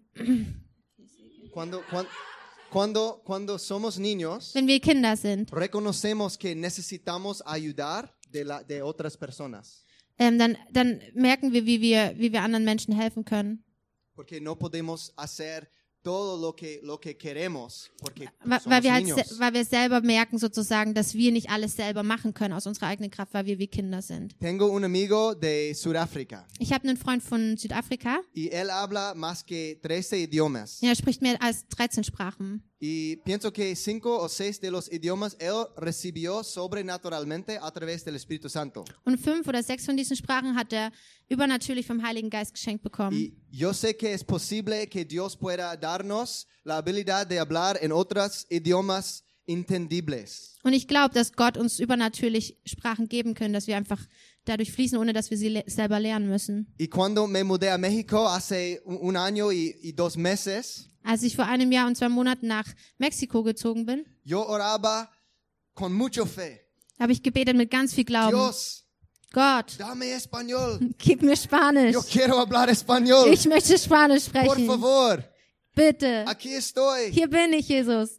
Cuando, cuando, cuando, cuando somos niños, wenn wir Kinder sind, reconocemos que necesitamos ayudar de, la, de otras personas. ähm, dann, dann merken wir, wie wir, wie wir anderen Menschen helfen können. Porque no podemos hacer todo lo que, lo que queremos, porque Weil, somos weil, wir halt, niños. se- weil wir selber merken sozusagen, dass wir nicht alles selber machen können aus unserer eigenen Kraft, weil wir wie Kinder sind. Tengo un amigo de Sudáfrica Ich habe einen Freund von Südafrika, y él habla más que trece idiomas. er spricht mehr als dreizehn Sprachen. Y pienso que cinco o seis de los idiomas él recibió sobrenaturalmente a través del Espíritu Santo. Und fünf oder sechs von diesen Sprachen hat er übernatürlich vom Heiligen Geist geschenkt bekommen. Y yo sé que es posible que Dios pueda darnos la habilidad de hablar en otros idiomas entendibles. Und ich glaube, dass Gott uns übernatürlich Sprachen geben können, dass wir einfach dadurch fließen, ohne dass wir sie le- selber lernen müssen. Y cuando me mudé a México hace un un año y, y dos meses, Als ich vor einem Jahr und zwei Monaten nach Mexiko gezogen bin, yo oraba con mucho fe. habe ich gebetet mit ganz viel Glauben. Dios, Gott, dame español. gib mir Spanisch. Yo quiero hablar español. Ich möchte Spanisch Por sprechen. favor, Bitte. aquí estoy. Hier bin ich, Jesus.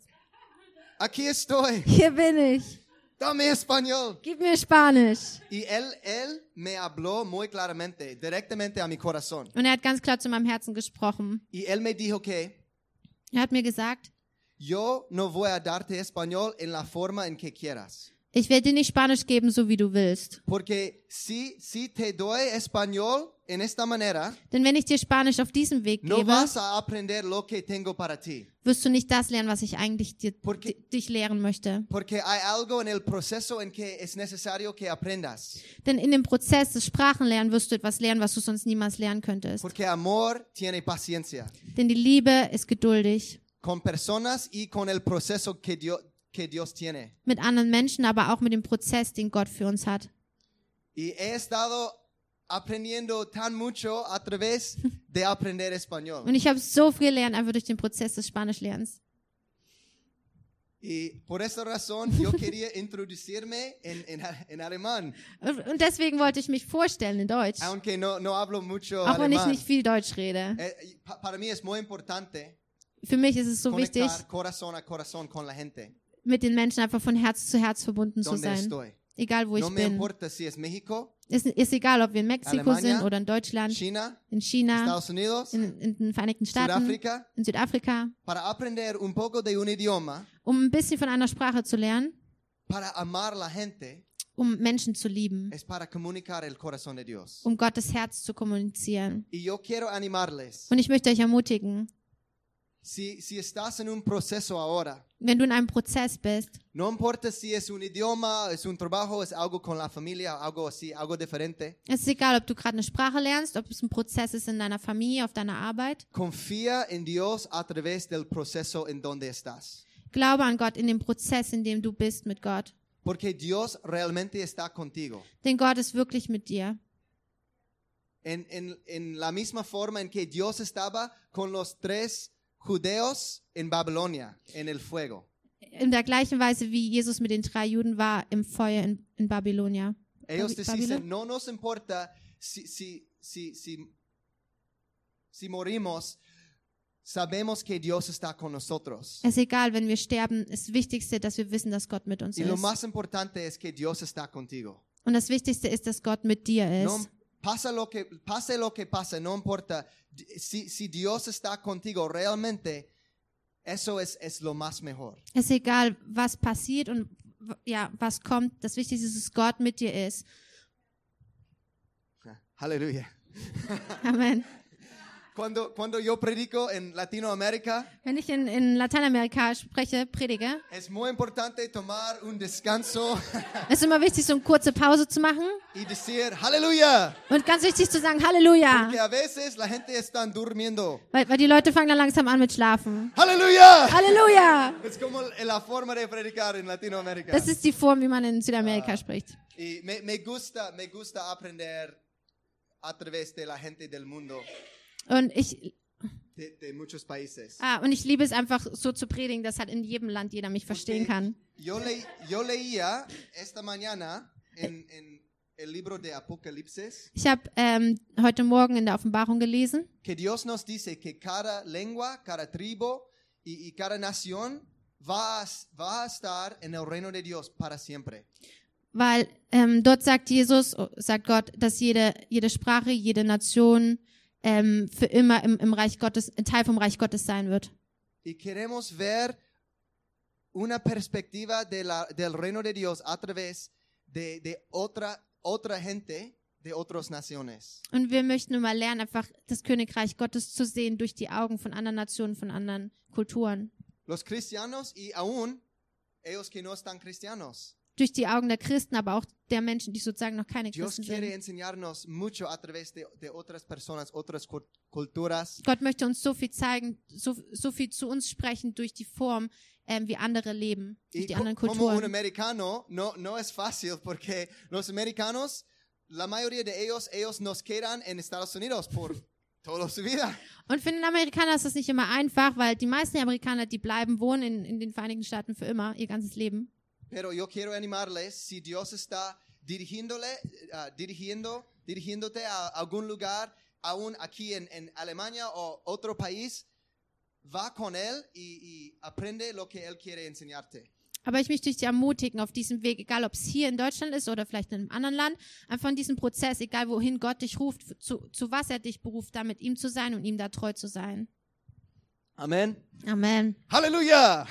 Aquí estoy. Hier bin ich. Dame español. Gib mir Spanisch. Y él, él me habló muy claramente, directamente a mi corazón. Und er hat ganz klar zu meinem Herzen gesprochen. Y él me dijo que Er hat mir gesagt, yo no voy a darte español en la forma en que quieras. ich werde dir nicht Spanisch geben, so wie du willst. Porque si, si te doy español en esta manera, Denn wenn ich dir Spanisch auf diesem Weg no gebe, vas a aprender lo que tengo para ti. wirst du nicht das lernen, was ich eigentlich dir, Porque- di- dich lehren möchte. Porque hay algo en el proceso en que es necesario que aprendas. Denn in dem Prozess des Sprachenlernens wirst du etwas lernen, was du sonst niemals lernen könntest. Porque amor tiene paciencia Denn die Liebe ist geduldig. con personas y con el proceso que Dios, que Dios tiene. Mit anderen Menschen, aber auch mit dem Prozess, den Gott für uns hat. Y he estado aprendiendo tan mucho a través de aprender español. Und ich habe so viel gelernt, einfach durch den Prozess des Spanischlernens. Y por esa razón yo quería introducirme en, en, en alemán, Und und deswegen wollte ich mich vorstellen in Deutsch. aunque no, no hablo mucho Auch wenn ich alemán. nicht viel Deutsch rede. Eh, pa- para mí es muy importante Für mich ist es so wichtig, conectar corazón a corazón con la gente mit den Menschen einfach von Herz zu Herz verbunden zu donde sein. estoy. Egal wo No ich me bin. importa si es México, Ist, ist egal, ob wir in Mexiko Alemania, sind oder in Deutschland, China, in China, Estados Unidos, in, in den Vereinigten Staaten, Sudáfrica. in Südafrika, Para aprender un poco de un idioma, um ein bisschen von einer Sprache zu lernen, para amar la gente, um Menschen zu lieben, es para comunicar el corazón de Dios. um Gottes Herz zu kommunizieren. Y yo quiero animarles. Und ich möchte euch ermutigen, Si, si estás en un proceso ahora, wenn du in einem Prozess bist, no importa si es un idioma, es un trabajo, es algo con la familia, algo así, algo diferente, es ist egal, ob du gerade eine Sprache lernst, ob es ein Prozess ist in deiner Familie, auf deiner Arbeit, confía en Dios a través del proceso en donde estás. glaube an Gott in dem Prozess, in dem du bist mit Gott. Porque Dios realmente está contigo. Denn Gott ist wirklich mit dir. En, en, en la misma forma en que Dios estaba con los tres judeos en Babilonia, en el fuego. in der gleichen Weise, wie Jesus mit den drei Juden war im Feuer in, in Babylonia. Ellos Babi- te dicen, Babylon. no nos importa si, si, si, si, si morimos, sabemos que Dios está con nosotros. Es ist egal, wenn wir sterben. Das Wichtigste, dass wir wissen, dass Gott mit uns Y lo ist. más importante es que Dios está contigo. Und das Wichtigste ist, dass Gott mit dir No, ist. pasa lo que, pase lo que pase, no importa. Si, si Dios está contigo, realmente eso es, es lo más mejor. Es ist egal, was passiert und w- ja, was kommt. Das Wichtigste ist, dass Gott mit dir ist. Aleluya. Amen. Cuando, cuando yo predico en Latinoamérica, Wenn ich in, in Lateinamerika spreche, predige, es muy importante tomar un descanso ist immer wichtig, so eine kurze Pause zu machen y decir, aleluya. und ganz wichtig zu sagen, Halleluja. Porque a veces la gente está durmiendo. Weil, weil die Leute fangen dann langsam an mit Schlafen. Aleluya. Halleluja! Es como la forma de predicar en Latinoamérica. Das ist die Form, wie man in Südamerika spricht. Y me, me gusta, me gusta aprender a través de la gente del mundo, Und ich, de, de muchos países. ah, und ich liebe es einfach so zu predigen, dass halt in jedem Land jeder mich verstehen kann. Yo, le, yo leía esta mañana en, en el libro de Apocalipsis Ich habe ähm, heute Morgen in der Offenbarung gelesen, que Dios nos dice que cada lengua, cada tribu y, y cada nación va a, va a estar en el reino de Dios para siempre. weil ähm, dort sagt Jesus, oh, sagt Gott, dass jede, jede Sprache, jede Nation ähm, für immer im, im Reich Gottes, ein Teil vom Reich Gottes sein wird. Y queremos ver una perspectiva de la, del reino de Dios a través de, de otra, otra gente de otras naciones. Und wir möchten immer lernen, einfach das Königreich Gottes zu sehen durch die Augen von anderen Nationen, von anderen Kulturen. Los cristianos y aún ellos que no están cristianos. Durch die Augen der Christen, aber auch der Menschen, die sozusagen noch keine Dios Christen quiere sind. enseñarnos mucho a través de, de otras personas, otras cu- culturas. Gott möchte uns so viel zeigen, so, so viel zu uns sprechen durch die Form, ähm, wie andere leben, durch Y die co- anderen como un Kulturen. americano no, no es fácil porque los americanos, la mayoría de ellos, ellos nos quedan en Estados Unidos por toda su vida. Und für den Amerikaner ist das nicht immer einfach, weil die meisten Amerikaner, die bleiben wohnen in, in den Vereinigten Staaten für immer, ihr ganzes Leben. Pero yo quiero animarles, si Dios está dirigiéndole, uh, dirigiendo, dirigiéndote a algún lugar, aún aquí en, en Alemania o otro país, va con él y, y aprende lo que él quiere enseñarte. Aber ich möchte dich ermutigen, auf diesem Weg, egal ob es hier in Deutschland ist oder vielleicht in einem anderen Land, einfach in diesem Prozess, egal wohin Gott dich ruft, zu, zu was er dich beruft, da mit ihm zu sein und ihm da treu zu sein. Amén. Amen. Aleluya.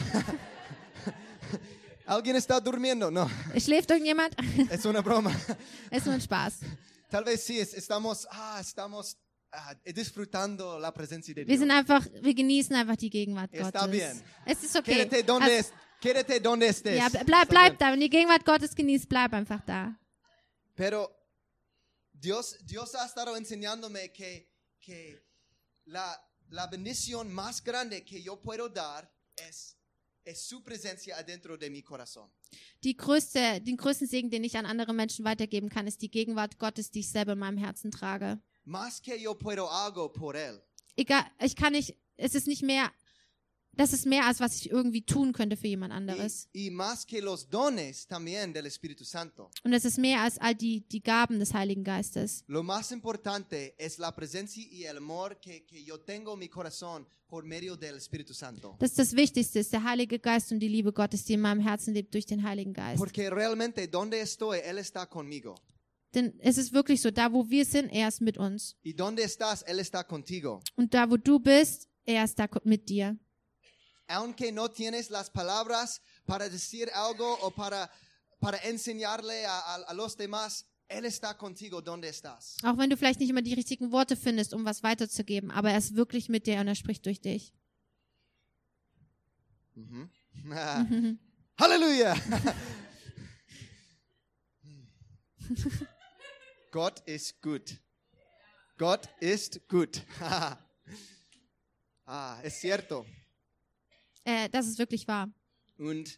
¿Alguien está durmiendo? No, Schläft irgendjemand? es una broma. Ist nur ein Spaß. Tal vez sí, es- estamos, ah, estamos ah, disfrutando la presencia de Wir Dios. sind einfach, wir genießen einfach die Gegenwart Está Gottes. bien. Es ist okay. Quédate donde, Also, es, quédate donde estés. ja, ble- bleib, Está bleib bien. da. Wenn die Gegenwart Gottes genießt, bleib einfach da. Pero Dios, Dios ha estado enseñándome que, que la, la bendición más grande que yo puedo dar es, es su presencia adentro de mi corazón. Die größte, den größten Segen, den ich an andere Menschen weitergeben kann, ist die Gegenwart Gottes, die ich selber in meinem Herzen trage. Más que yo puedo algo por él. Egal, ich kann nicht, es ist nicht mehr, das ist mehr, als was ich irgendwie tun könnte für jemand Y, anderes. y más que los dones también del Espíritu Santo. Und es ist mehr als all die, die Gaben des Heiligen Geistes. Lo más importante es la presencia y el amor que, que yo tengo en mi corazón por medio del Espíritu Santo. Das ist das Wichtigste, ist der Heilige Geist und die Liebe Gottes, die in meinem Herzen lebt durch den Heiligen Geist. Porque realmente donde estoy, Él está conmigo. Denn es ist wirklich so, da wo wir sind, er ist mit uns. Y donde estás, Él está contigo. Und da wo du bist, er ist da mit dir. Aunque no tienes las palabras para decir algo o para, para enseñarle a, a, a los demás, Él está contigo donde estás. Auch wenn du vielleicht nicht immer die richtigen Worte findest, um was weiterzugeben, aber er ist wirklich mit dir und er spricht durch dich. Mhm. Halleluja! Gott ist gut. Gott ist gut. Ah, es cierto. Äh, das ist wirklich wahr. Und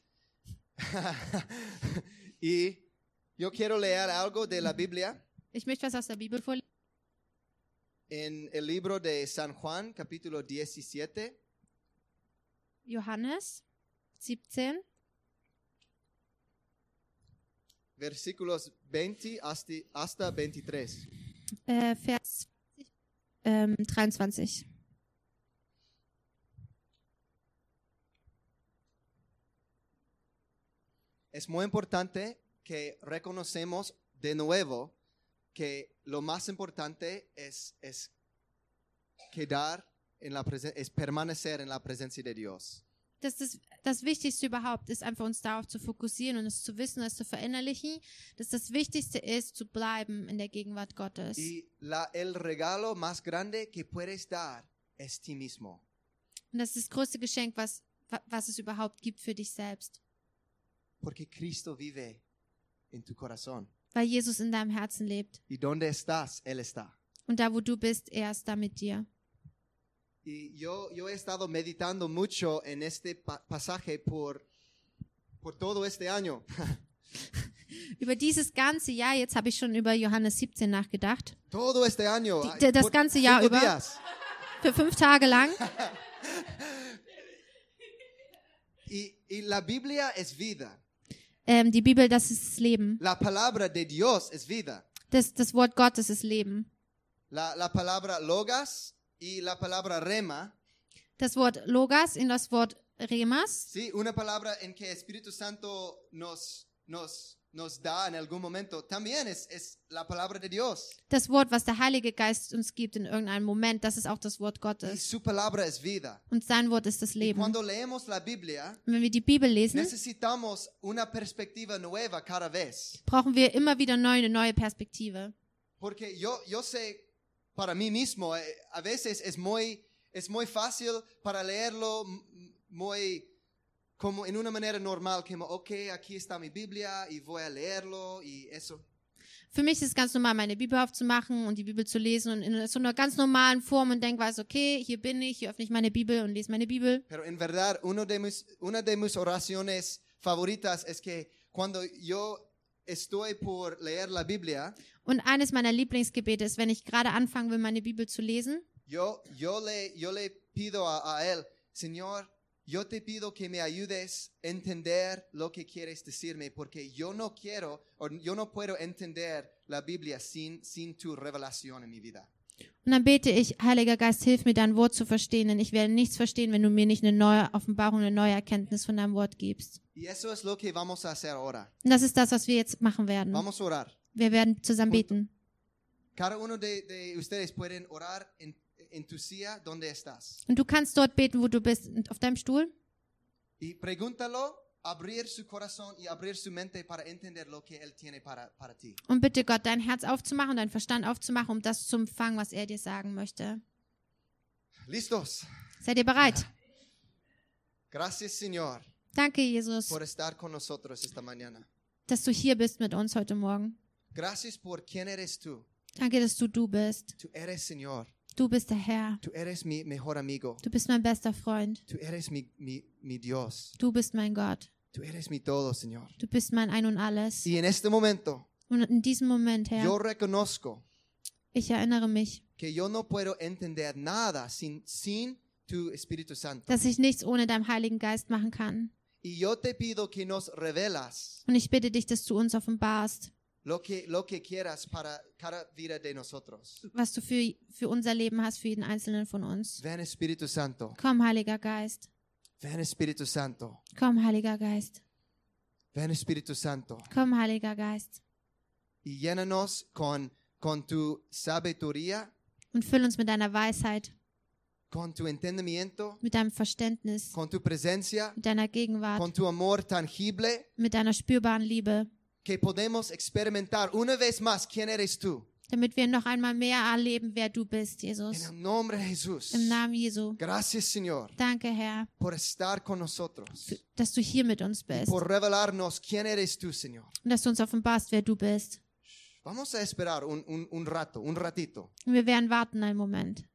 y yo quiero leer algo de la Biblia Ich möchte was aus der Bibel vorlesen. en el libro de San Juan, capítulo diecisiete. Johannes siebzehn. versículos veinte hasta, hasta veintitrés. Äh, Vers ähm, dreiundzwanzig. Es muy importante que reconocemos de nuevo que lo más importante es, es quedar en la presen- es permanecer en la presencia de Dios. Das, das, das Wichtigste überhaupt ist einfach uns darauf zu fokussieren und es zu wissen, es zu verinnerlichen, dass das Wichtigste ist, zu bleiben in der Gegenwart Gottes. Y la, el regalo más grande que puedes dar es ti mismo. Und das ist das größte Geschenk, was, wa- was es überhaupt gibt für dich selbst. Porque Cristo vive en tu corazón. Weil Jesus in deinem Herzen lebt. Y donde estás, Él está. Und da, wo du bist, er ist da mit dir. Y yo, yo he estado meditando mucho en este pa- pasaje por, por todo este año. Über dieses ganze Jahr, jetzt habe ich schon über Johannes siebzehn nachgedacht, Todo este año. Die- das por ganze Jahr cinco über. días. für fünf Tage lang. Y, y la Biblia es vida. Ähm, die Bibel, das ist das Leben. La palabra de Dios es vida. Das, das Wort Gottes ist Leben. La, la palabra logos y la palabra rema, Das Wort Logos in das Wort Remas, ¿sí? Una palabra en que Espíritu Santo nos, nos, nos da en algún momento, también es, es la palabra de Dios. das Wort, was der Heilige Geist uns gibt in irgendeinem Moment, das ist auch das Wort Y Gottes. su palabra es vida. Und sein Wort ist das Y Leben. cuando leemos la Biblia, Und wenn wir die Bibel lesen, necesitamos una perspectiva nueva cada vez. brauchen wir immer wieder neu, eine neue Perspektive. Porque yo, yo sé, para mí mismo, eh, a veces es muy, es muy fácil para leerlo m- muy como en una manera normal, como, ok, aquí está mi Biblia y voy a leerlo y eso. Für mich ist es ganz normal, meine Bibel aufzumachen und die Bibel zu lesen und in so einer ganz normalen Form und Denkweise, okay, hier bin ich, hier öffne ich meine Bibel und lese meine Bibel. Pero en verdad, uno de mis, una de mis oraciones favoritas es que cuando yo estoy por leer la Biblia, Und eines meiner Lieblingsgebete ist, wenn ich gerade anfangen will, meine Bibel zu lesen, yo, yo, le, yo le pido a, a Él, Señor, yo te pido que me ayudes a entender lo que quieres decirme, porque yo no quiero, o yo no puedo entender la Biblia sin, sin tu revelación en mi vida. und dann bete ich, Heiliger Geist, hilf mir, dein Wort zu verstehen, denn ich werde nichts verstehen, wenn du mir nicht eine neue Offenbarung, eine neue Erkenntnis von deinem Wort gibst. Y eso es lo que vamos a hacer ahora. Und das ist das, was wir jetzt machen werden. Vamos a orar. Wir werden zusammen beten. Cada uno de, de ustedes pueden orar en, en tu silla donde estás. Und du kannst dort beten, wo du bist, auf deinem Stuhl. Y pregúntalo, abrir su corazón y abrir su mente para entender lo que Él tiene para, para ti. Und bitte Gott, dein Herz aufzumachen, dein Verstand aufzumachen, um das zu empfangen, was er dir sagen möchte. ¿Listos? Seid ihr bereit? Gracias, Señor, Danke, Jesus, por estar con nosotros esta mañana. dass du hier bist mit uns heute Morgen. Gracias por quién eres tú. Danke, dass du du bist. Tú eres Señor. Du bist der Herr. Tú eres mi mejor amigo. Du bist mein bester Freund. Tú eres mi, mi, mi Dios. Du bist mein Gott. Tú eres mi todo, Señor. Du bist mein Ein und Alles. Y en este momento, Und in diesem Moment, Herr, yo reconozco ich erinnere mich, que yo no puedo entender nada sin, sin tu Espíritu Santo. dass ich nichts ohne deinen Heiligen Geist machen kann. Y yo te pido que nos revelas Und ich bitte dich, dass du uns offenbarst, lo que, lo que quieras para cada vida de nosotros. was du für, für unser Leben hast, für jeden Einzelnen von uns. Ven Espíritu Santo. Komm, Heiliger Geist. Ven Espíritu Santo. Komm, Heiliger Geist. Ven Espíritu Santo. Komm, Heiliger Geist. Y llénanos con, con tu sabiduría, Und füll uns mit deiner Weisheit, con tu entendimiento, mit deinem Verständnis, con tu presencia, mit deiner Gegenwart, con tu amor tangible, mit deiner spürbaren Liebe, que podemos experimentar una vez más quién eres tú. damit wir noch einmal mehr erleben, wer du bist, En Jesus. el nombre de Jesús. Im Namen Jesu. Gracias, Señor, Danke, Herr, por estar con nosotros. dass du hier mit uns Y bist por revelarnos quién eres tú, Señor. und dass du uns offenbarst, wer du bist. Vamos a esperar un, un, un rato, un ratito. Und wir werden warten einen Moment.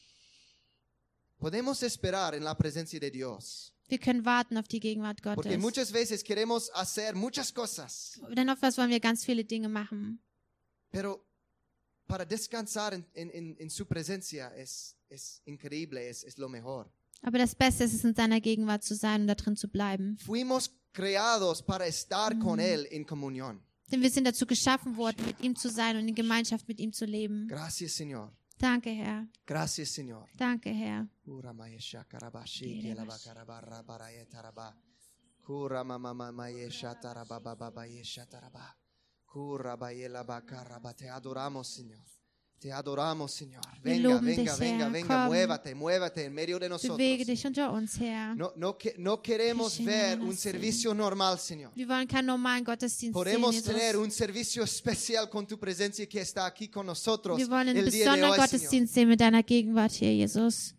Podemos esperar en la presencia de Dios. Wir können warten auf die Gegenwart Porque Gottes. muchas veces queremos hacer muchas cosas, Denn oftmals wollen wir ganz viele Dinge machen. pero para descansar en, en, en, en su presencia es, es increíble, es, es lo mejor. Aber das Beste ist es, in seiner Gegenwart zu sein und da drin zu bleiben. Fuimos creados para estar con Él en comunión. Denn wir sind dazu geschaffen worden, mit ihm zu sein und in Gemeinschaft mit ihm zu leben. Gracias, Señor. Danke, Herr. Gracias, Señor. Danke, Herr. Kura mayesha karabashi kielaba karabara baraye taraba. Kura mama mama yesha taraba baba ba yesha taraba. Kura bayela bakaraba. Te adoramos, Señor. Te adoramos, Señor. Wir Venga, loben venga, dich, venga, Herr. venga. Komm. Muévate, muévate en medio de nosotros. Bewege dich unter uns, Herr. No, no, que- no queremos ver un servicio normal, Señor. Wir wollen keinen normalen Gottesdienst sehen, Podemos tener Jesus. un servicio especial con tu presencia que está aquí con nosotros Wir wollen einen el día de besonderen hoy, Señor. Gottesdienst sehen mit deiner Gegenwart hier, Jesus.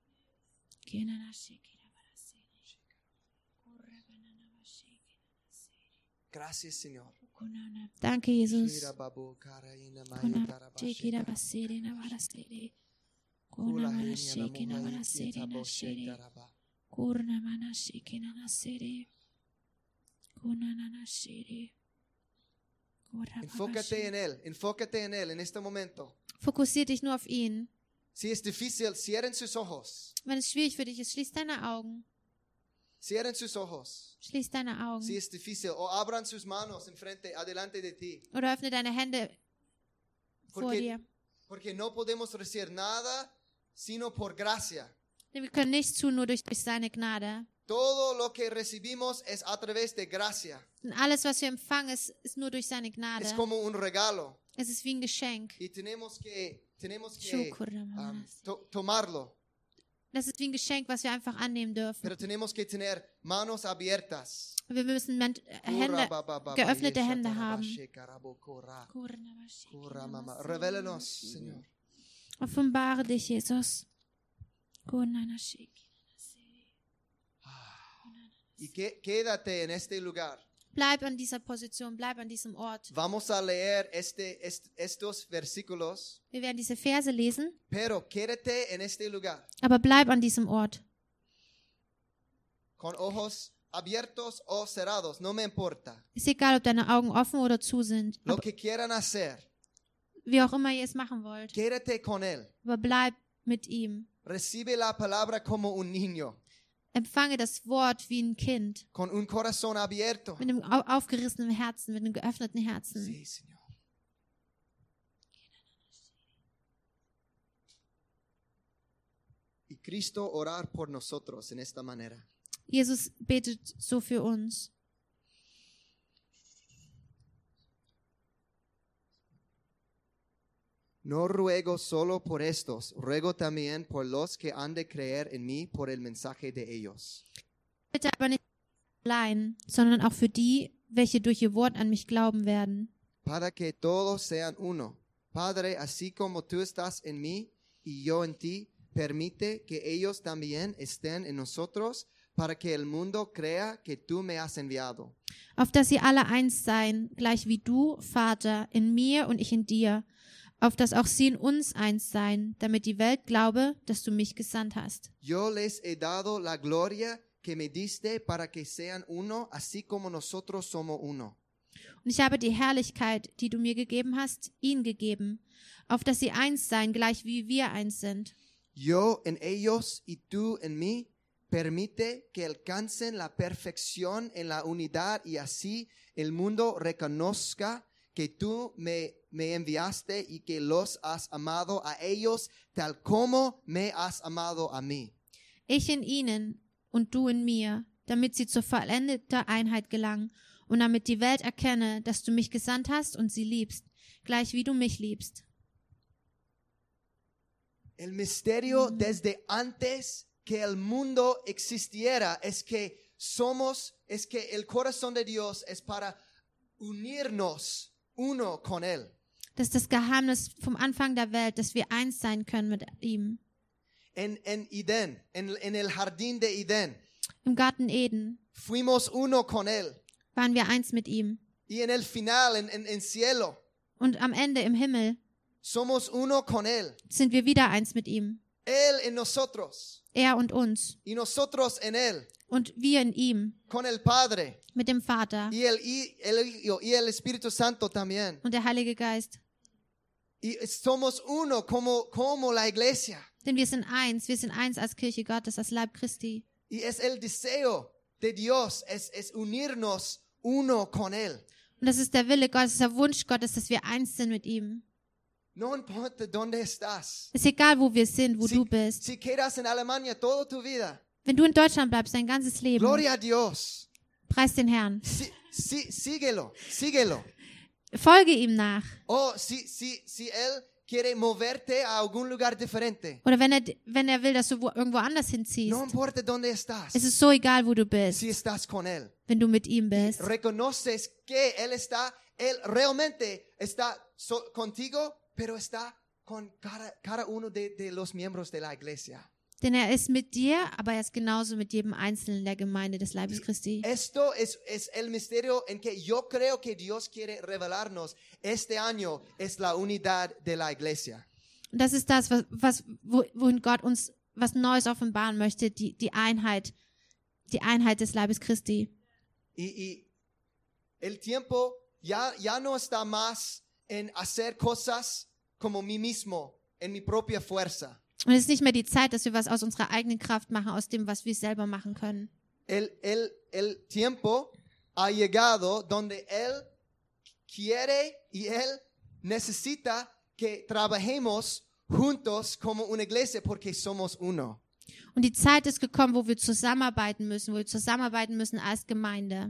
Gracias, Señor. Danke, Jesus. Shira babu karaina maya tarabashi. Kula henia na muhai kita boshe taraba. Enfócate en Él, enfócate en Él en este momento. Fokussier dich nur auf ihn. Si es difícil, cierren sus ojos. Wenn es schwierig für dich ist, schließ deine Augen. Cierren sus ojos. Schließ deine Augen. Si es difícil, o abran sus manos enfrente, adelante de ti. Oder öffne deine Hände vor Porque, dir. porque no podemos recibir nada sino por gracia. Denn wir können nichts tun, nur durch, durch seine Gnade. Todo lo que recibimos es a través de gracia. Und alles, was wir empfangen, ist, ist nur durch seine Gnade. Es como un regalo. Es ist wie ein Geschenk. Y tenemos que, tenemos que Shukuramanas. um, to- tomarlo. Das ist wie ein Geschenk, was wir einfach annehmen dürfen. Pero tenemos que tener manos abiertas. Wir müssen Men- äh, Hände, geöffnete Hände haben. Revélanos, Señor. Offenbare dich, Jesus. Y que, quédate en este lugar. Bleib an dieser Position, bleib an diesem Ort. Vamos a leer este, est- estos versículos, Wir werden diese Verse lesen, pero quédate en este lugar aber bleib an diesem Ort. con ojos abiertos o cerrados, no me importa. Ist egal, ob deine Augen offen oder zu sind. Lo Aber que quieran hacer, wie auch immer ihr es machen wollt. quédate con Él. Aber bleib mit ihm. Recibe la palabra como un niño, Empfange das Wort wie ein Kind. con un corazón abierto. Mit einem au- aufgerissenen Herzen, mit einem geöffneten Herzen. Sí, Señor. Y Cristo orar por nosotros en esta manera. Jesus betet so für uns. No ruego solo por estos, ruego también por los que han de creer en mí por el mensaje de ellos. Bitte aber nicht allein, sondern auch für die, welche durch ihr Wort an mich glauben werden. Para que todos sean uno. Padre, así como tú estás en mí y yo en ti, permite que ellos también estén en nosotros, para que el mundo crea que tú me has enviado. Auf dass sie alle eins seien, gleich wie du, Vater, in mir und ich in dir. Auf dass auch sie in uns eins seien, damit die Welt glaube, dass du mich gesandt hast. Yo les he dado la gloria que me diste para que sean uno, así como nosotros somos uno. Und ich habe die Herrlichkeit, die du mir gegeben hast, ihnen gegeben, auf dass sie eins seien, gleich wie wir eins sind. Yo en ellos y tú en mí, permite que alcancen la perfección en la unidad y así el mundo reconozca que tú me, me enviaste y que los has amado a ellos tal como me has amado a mí. Ich in ihnen und du in mir, damit sie zur vollendeten Einheit gelangen und damit die Welt erkenne, dass du mich gesandt hast und sie liebst, gleich wie du mich liebst. El misterio desde antes que el mundo existiera es que somos, es que el corazón de Dios es para unirnos uno con Él. Das ist das Geheimnis vom Anfang der Welt, dass wir eins sein können mit ihm. En, en Edén, en, en el jardín de Edén, Im Garten Eden fuimos uno con Él. waren wir eins mit ihm. Y en el final, en, en, en cielo, Und am Ende im Himmel somos uno con Él. sind wir wieder eins mit ihm. Él en nosotros Er und uns. y nosotros en Él, Und wir in ihm. con el Padre Mit dem Vater. y el, y, el, y el Espíritu Santo también. Und der Heilige Geist. Y somos uno como, como la iglesia. Denn wir sind eins. Wir sind eins als Kirche Gottes, als Leib Christi. Y es el deseo de Dios, es, es unirnos uno con Él. Und das ist der Wille Gottes, das ist der Wunsch Gottes, dass wir eins sind mit ihm. No importa dónde estás. Es ist egal, wo wir sind, wo Si, du bist. si quedas en Alemania toda tu vida, Wenn du in Deutschland bleibst, dein ganzes Leben, gloria a Dios. preis den Herrn. Si, si, síguelo, síguelo. Folge ihm nach. O si, si, si él quiere moverte a algún lugar diferente, Oder wenn er, wenn er will, dass du wo, irgendwo anders hinziehst. no importa dónde estás. Es ist so egal, wo du bist, Si estás con él, wenn du mit ihm bist. reconoces que él está, él realmente está so- contigo, pero está con cada, cada uno de, de los miembros de la iglesia. Denn er ist mit dir, aber er ist genauso mit jedem Einzelnen der Gemeinde des Leibes Christi. Esto es, es el misterio en que yo creo que Dios quiere revelarnos este año, es la unidad de la iglesia. Und das ist das, was, was wo- wohin Gott uns was Neues offenbaren möchte, die, die Einheit, die Einheit des Leibes Christi. Y, y el tiempo ya, ya no está más en hacer cosas como mí mismo, en mi propia fuerza. Und es ist nicht mehr die Zeit, dass wir was aus unserer eigenen Kraft machen, aus dem, was wir selber machen können. El, el, el tiempo ha llegado donde Él quiere y Él necesita que trabajemos juntos como una iglesia porque somos uno. Und die Zeit ist gekommen, wo wir zusammenarbeiten müssen, wo wir zusammenarbeiten müssen als Gemeinde.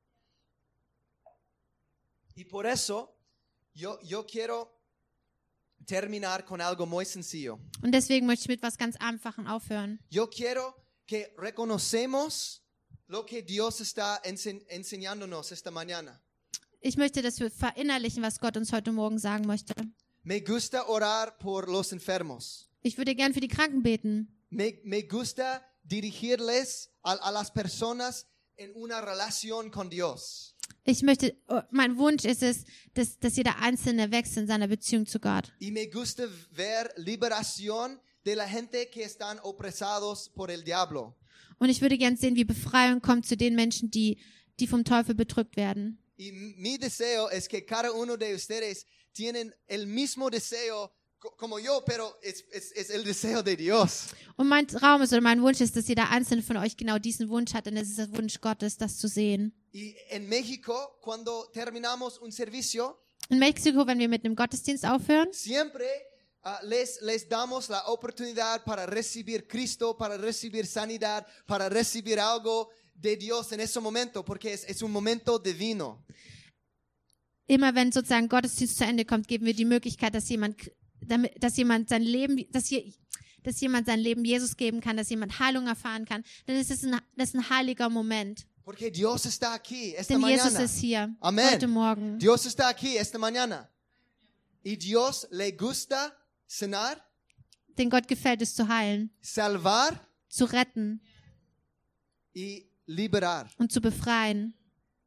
Y por eso yo, yo quiero terminar con algo muy sencillo. Und deswegen möchte ich mit was ganz Einfachem aufhören. Yo quiero que reconocemos lo que Dios está ense- enseñándonos esta mañana. Ich möchte, dass wir verinnerlichen, was Gott uns heute Morgen sagen möchte. Me gusta orar por los enfermos. Ich würde gern für die Kranken beten. Me, me gusta dirigirles a, a las personas en una relación con Dios. Ich möchte, oh, mein Wunsch ist es, dass, dass jeder Einzelne wächst in seiner Beziehung zu Gott. Y me gusta ver liberación de la gente que están opresados por el diablo. Und ich würde gern sehen, wie Befreiung kommt zu den Menschen, die, die vom Teufel bedrückt werden. Y mi deseo es que cada uno de ustedes tienen el mismo deseo co- como yo, pero es, es, es el deseo de Dios. Und mein Traum ist oder mein Wunsch ist, dass jeder Einzelne von euch genau diesen Wunsch hat. Und es ist der Wunsch Gottes, das zu sehen. Y en México, cuando terminamos un servicio, In Mexiko, wenn wir mit einem Gottesdienst aufhören, siempre uh, les, les damos la oportunidad para recibir Cristo, para recibir sanidad, para recibir algo de Dios en ese momento, porque es, es un momento divino. immer wenn sozusagen Gottesdienst zu Ende kommt, geben wir die Möglichkeit, dass jemand, damit, dass jemand sein Leben, dass hier, dass jemand sein Leben Jesus geben kann, dass jemand Heilung erfahren kann. Denn es ist ein, das ist ein heiliger Moment. Porque Dios está aquí esta Denn Jesus mañana. ist hier, Amen. heute Morgen. Dios está aquí esta mañana. Y Dios le gusta sanar, Denn Gott gefällt es zu heilen, salvar zu retten y liberar. und zu befreien.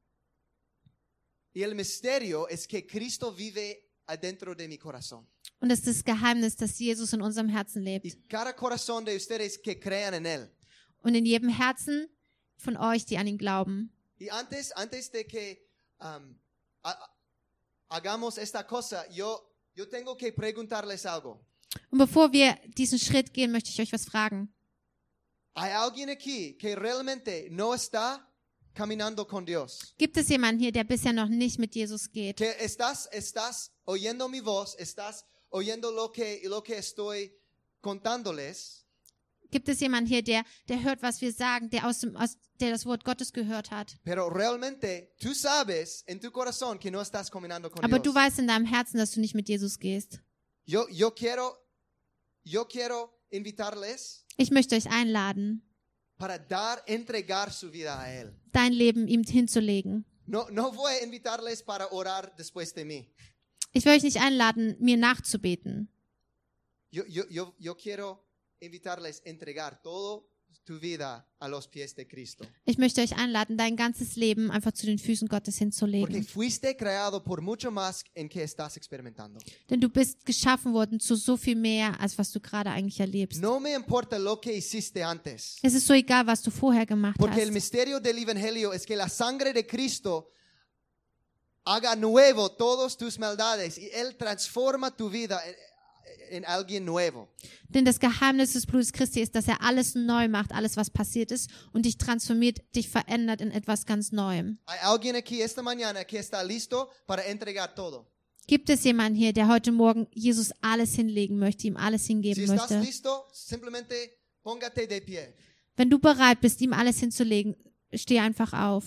Y el misterio es que Cristo vive adentro de mi corazón. Und es ist das Geheimnis, dass Jesus in unserem Herzen Y lebt. cada corazón de ustedes que crean en Él. Und in jedem Herzen von euch, die an ihn glauben. Y antes, antes de que um, ha- hagamos esta cosa, yo, yo tengo que preguntarles algo. Und bevor wir diesen Schritt gehen, möchte ich euch was fragen. ¿Hay alguien aquí que realmente no está caminando con Dios? Gibt es jemanden hier, der bisher noch nicht mit Jesus geht? Que estás, estás oyendo mi voz, estás oyendo lo que, lo que estoy contándoles, Gibt es jemanden hier, der, der hört, was wir sagen, der, aus dem, aus, der das Wort Gottes gehört hat? pero realmente tú sabes en tu corazón que no estás caminando con Aber Dios. du weißt in deinem Herzen, dass du nicht mit Jesus gehst. Yo, yo quiero, yo quiero invitarles Ich möchte euch einladen, para dar, entregar su vida a Él. dein Leben ihm hinzulegen. No, no voy a invitarles para orar después de mí. Ich will euch nicht einladen, mir nachzubeten. Yo, yo, yo, yo quiero invitarles a entregar todo tu vida a los pies de Cristo. Ich möchte euch einladen, dein ganzes Leben einfach zu den Füßen Gottes Porque hinzulegen. fuiste creado por mucho más en que estás experimentando. Denn du bist geschaffen worden zu so viel mehr, als was du gerade eigentlich erlebst. No me importa lo que hiciste antes. Es ist so egal, was du vorher gemacht Porque el hast. misterio del Evangelio es que la sangre de Cristo haga nuevo todas tus maldades y Él transforma tu vida. en alguien nuevo. Denn das Geheimnis des Blutes Christi ist, dass er alles neu macht, alles was passiert ist und dich transformiert, dich verändert in etwas ganz Neuem. Hay alguien aquí esta mañana que está listo para entregar todo. Gibt es jemanden hier, der heute Morgen Jesus alles hinlegen möchte, ihm alles Si hingeben estás möchte? listo, simplemente póngate de pie. Wenn du bereit bist, ihm alles hinzulegen, steh einfach auf.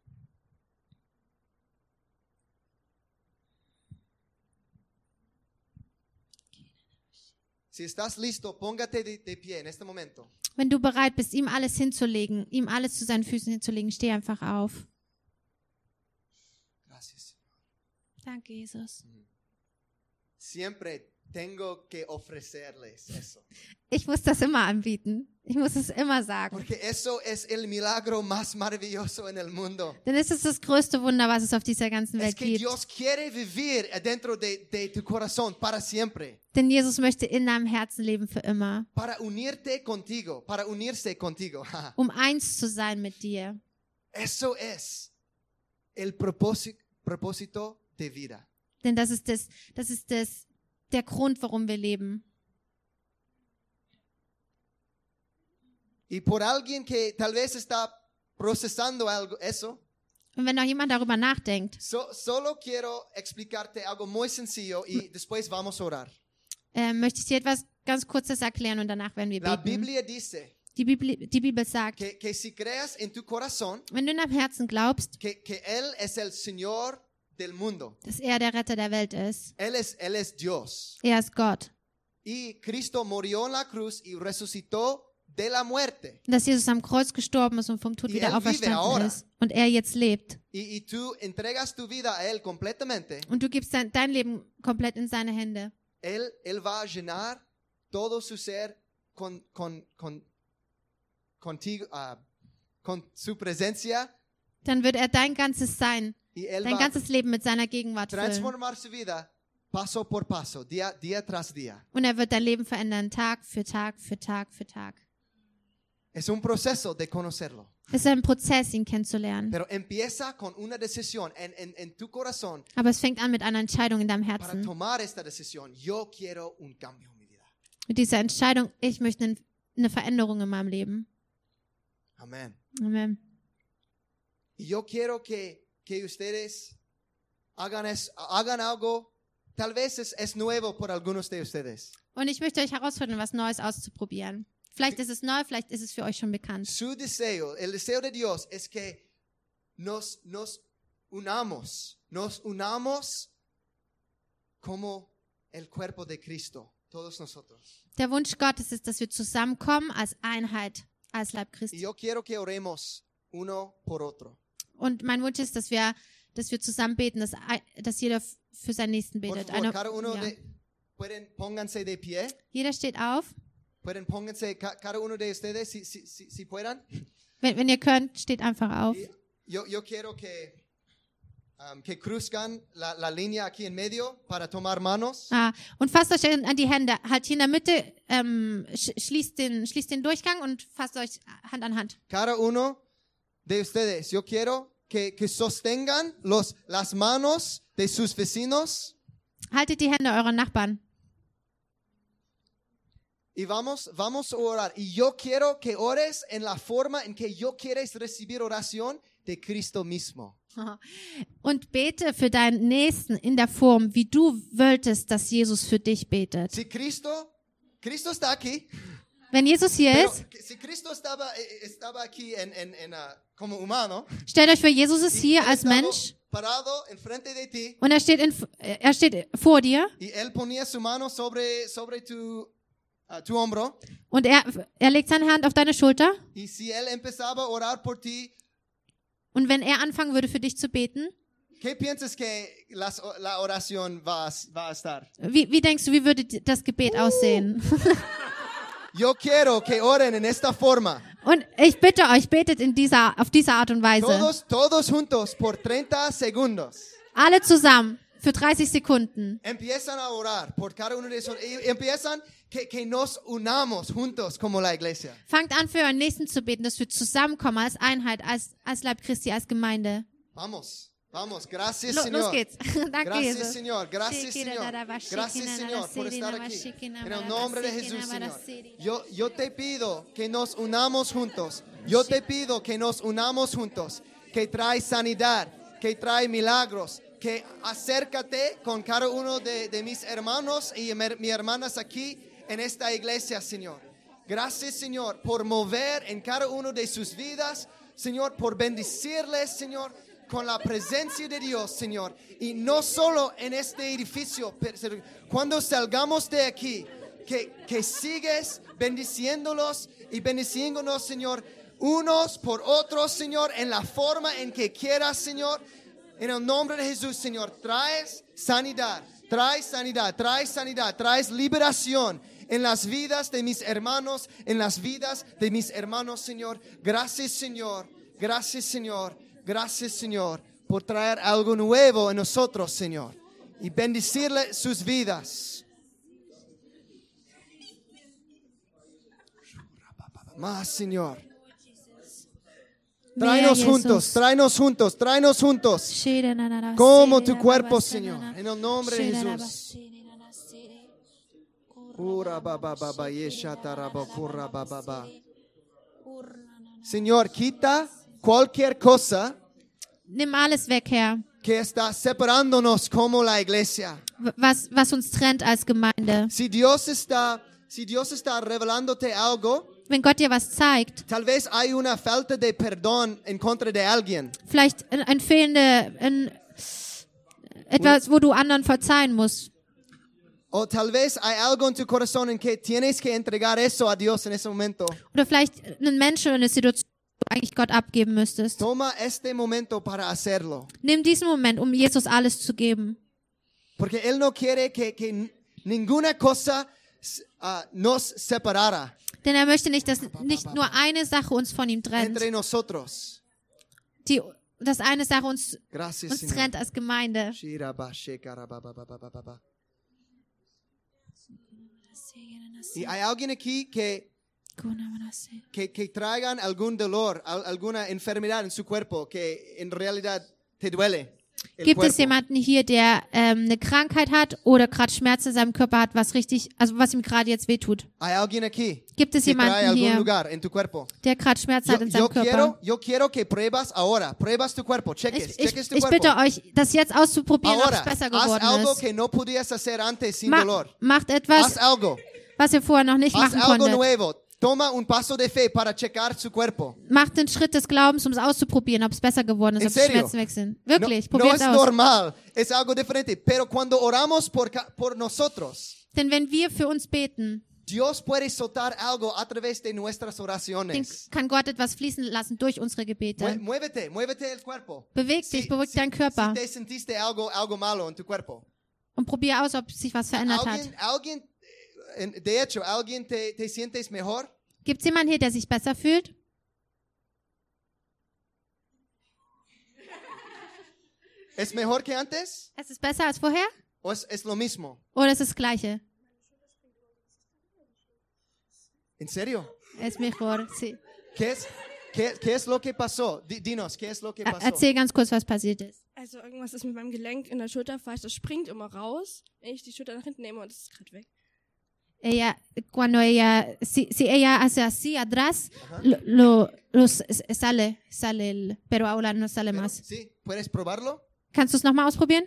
Si estás listo, póngate de, de pie en este momento. Wenn du bereit bist, ihm alles hinzulegen, ihm alles zu seinen Füßen hinzulegen, steh einfach auf. Gracias. Danke, Jesus. Siempre tengo que ofrecerles eso. Ich muss das immer anbieten. Ich muss es immer sagen. Porque eso es el milagro más maravilloso en el mundo. Denn es ist das größte Wunder, was es auf dieser ganzen Es Welt que gibt. Dios quiere vivir dentro de, de tu corazón para siempre. Denn Jesus möchte in deinem Herzen leben für immer, Para unirte contigo, para unirse contigo. um eins zu sein mit dir. Eso es el propósito, propósito de vida. Denn das ist das, das ist das, der Grund, warum wir leben. Y por alguien que tal vez está procesando algo, eso, Und wenn noch jemand darüber nachdenkt, so, solo quiero explicarte algo muy sencillo y después vamos a orar. äh, möchte ich dir etwas ganz Kurzes erklären und danach werden wir La beten. Biblia dice Die Bibel, die Bibel sagt, que, que si creas en tu corazón wenn du in deinem Herzen glaubst, que, que Él es el Señor del mundo, dass er der Retter der Welt ist, Él es, Él es Dios. er ist Gott, Y Cristo murió en la cruz y resucitó de la muerte. und dass Jesus am Kreuz gestorben ist und vom Tod Y wieder él vive auferstanden ahora. ist und er jetzt lebt. Y, y tú entregas tu vida a Él completamente. Und du gibst dein, dein Leben komplett in seine Hände. Él, él va a llenar todo su ser con, con, con, contigo, ah, con su presencia Dann wird er dein ganzes Sein, y Él dein va ganzes Leben mit seiner Gegenwart a füllen. transformar su vida paso por paso, día, día tras día. Und er wird dein Leben verändern, Tag für Tag für Tag für Tag. Es un proceso de conocerlo. Es ist ein Prozess, ihn kennenzulernen. Pero empieza con una decisión en, en, en tu corazón Aber es fängt an mit einer Entscheidung in deinem para Herzen. tomar esta decisión. Yo quiero un cambio en mi vida. Mit dieser Entscheidung, ich möchte eine- eine Veränderung in meinem Leben. Amén. Amen. Y yo quiero que, que ustedes hagan, es, hagan algo, tal vez es, es nuevo por algunos de ustedes. Und ich möchte euch herausfordern, was Neues auszuprobieren. Vielleicht ist es neu, vielleicht ist es für euch schon bekannt. Su deseo, el deseo de Dios es que nos, nos unamos, nos unamos como el cuerpo de Cristo, todos nosotros. Der Wunsch Gottes ist, dass wir zusammenkommen als Einheit, als Leib Y Christi. yo quiero que oremos uno por otro. Und mein Wunsch ist, dass wir, dass wir zusammen beten, dass, ein- dass jeder f- für seinen Nächsten Por betet. favor, Eine- cada uno ja. de, pueden, pónganse de pie, Jeder steht auf. pueden, pónganse, ca- cada uno de ustedes, si, si, si, si puedan. Wenn, wenn ihr könnt, steht einfach auf. Y yo, yo quiero que, um, que cruzcan la, la línea aquí en medio para tomar manos. Ah, und fasst euch an an die Hände. Halt hier in der Mitte, ähm, sch schließt, den, schließt den Durchgang und fasst euch Hand an Hand. Cada uno de ustedes, yo quiero que, que sostengan los, las manos de sus vecinos Haltet die Hände eurer Nachbarn. y vamos, vamos a orar. Y yo quiero que ores en la forma en que yo quieres recibir oración de Cristo mismo. Und bete für deinen Nächsten in der Form, wie du wolltest, dass Jesus für dich betet. Si Cristo, Cristo está aquí, Wenn Jesus hier pero ist, que- si Cristo estaba, eh, estaba aquí en, en, en, ah, como humano, stellt euch vor, Jesus ist y hier él als estaba Mensch parado enfrente de ti und er steht, in, er steht vor dir y él ponía su mano sobre, sobre tu, ah, tu hombro. und er, er legt seine Hand auf deine Schulter. Y si él empezaba a orar por ti, Und wenn er anfangen würde, für dich zu beten, ¿qué piensas que las, la oración va a, va a estar? wie, wie denkst du, wie würde das Gebet aussehen? Yo quiero que oren en esta forma. Und ich bitte euch, betet in dieser, auf diese Art und Weise. Todos, todos juntos por treinta segundos. Alle zusammen für dreißig Sekunden. Empiezan a orar por cada uno de esos. Y empiezan que, que nos unamos juntos como la iglesia. Fangt an, für euren Nächsten zu beten, dass wir zusammenkommen als Einheit, als, als Leib Christi, als Gemeinde. Vamos, Vamos, gracias, Lo, Señor. los geht's. Danke, Gracias, Jesus. Señor. Gracias, Señor. Gracias, Señor, por estar aquí. En el nombre de Jesús, Señor. Yo, yo te pido que nos unamos juntos. Yo te pido que nos unamos juntos. Que trae sanidad, que trae milagros. Que acércate con cada uno de, de mis hermanos y mis hermanas aquí en esta iglesia, Señor. Gracias, Señor, por mover en cada uno de sus vidas. Señor, por bendecirles, Señor, con la presencia de Dios, Señor. Y no solo en este edificio, pero cuando salgamos de aquí, que, que sigues bendiciéndolos y bendiciéndonos, Señor, unos por otros, Señor, en la forma en que quieras, Señor. En el nombre de Jesús, Señor, traes sanidad, traes sanidad, traes sanidad, traes liberación en las vidas de mis hermanos, en las vidas de mis hermanos, Señor. Gracias, Señor. Gracias, Señor. Gracias, Señor, por traer algo nuevo en nosotros, Señor. Y bendecirle sus vidas. Más, Señor. Tráenos juntos, tráenos juntos, tráenos juntos. Como tu cuerpo, Señor. En el nombre de Jesús. Señor, quita cualquier cosa Nimm alles weg, Herr, que está separándonos como la iglesia. was, was uns trennt als Gemeinde. Si Dios está, si Dios está revelándote algo, Wenn Gott dir was zeigt, tal vez hay una falta de perdón en contra de alguien. vielleicht ein, ein fehlende, ein, etwas, wo du anderen verzeihen musst. O tal vez hay algo en tu corazón en que tienes que entregar eso a Dios en ese momento. Oder vielleicht einen Menschen oder eine Situation, die du eigentlich Gott abgeben müsstest. Toma este momento para hacerlo. Nimm diesen Moment, um Jesus alles zu geben. Porque Él no quiere que, que ninguna cosa uh, nos separara Denn er möchte nicht, dass nicht nur eine Sache uns von ihm trennt, entre nosotros. die, dass eine Sache uns, Gracias, uns Señor. trennt als Gemeinde. Y hay alguien aquí que, que, que traigan algún dolor, al- alguna enfermedad en su cuerpo que en realidad te duele. El Gibt es cuerpo. jemanden hier, der ähm, eine Krankheit hat oder gerade Schmerzen in seinem Körper hat, was richtig, also was ihm gerade jetzt wehtut? Hay alguien aquí Gibt es que trae jemanden algún hier, lugar en tu cuerpo. der gerade Schmerzen Yo, hat in yo seinem Körper? quiero, yo quiero que pruebas ahora, pruebas tu cuerpo, cheques, Ich, ich, cheques tu ich cuerpo. bitte euch, das jetzt auszuprobieren, ob es Ahora, besser haz algo geworden ist. que no podías hacer antes sin Ma dolor. macht Haz etwas, algo, was ihr vorher noch nicht haz machen algo konntet. nuevo. Toma un paso de fe para checar su cuerpo. Macht den Schritt des Glaubens, um es auszuprobieren, ob es besser geworden ist, ¿En ob die serio? Schmerzen weg sind. Wirklich, no, no probiert es es aus. normal, es algo diferente. Pero cuando oramos por, ca- por nosotros, Denn wenn wir für uns beten, Dios puede soltar algo a través de nuestras dann oraciones. kann Gott etwas fließen lassen durch unsere Mue- Gebete. Muévete, muévete el cuerpo. Beweg dich, beweg deinen Körper Si te sentiste algo, algo malo en tu cuerpo. und probier aus, ob sich was verändert hat. Alguien, alguien, eh, de hecho, alguien te, te sientes mejor. Gibt es jemanden hier, der sich besser fühlt? ¿Es mejor que antes? Es ist besser als vorher? ¿O es, es lo mismo? Oder es ist das Gleiche? ¿En serio? Es mejor, sí. ¿Qué es, qué, qué es lo que pasó? Di- Dinos, ¿qué es lo que Er- pasó? Erzähl ganz kurz, was passiert ist. Also irgendwas ist mit meinem Gelenk in der Schulter falsch. Das springt immer raus, wenn ich die Schulter nach hinten nehme und es ist gerade weg. Ella, cuando ella, si, si ella hace así atrás, lo, lo, lo s- sale, sale el, pero ahora no sale Pero, más. ¿sí? ¿Puedes probarlo? Kannst du es nochmal ausprobieren?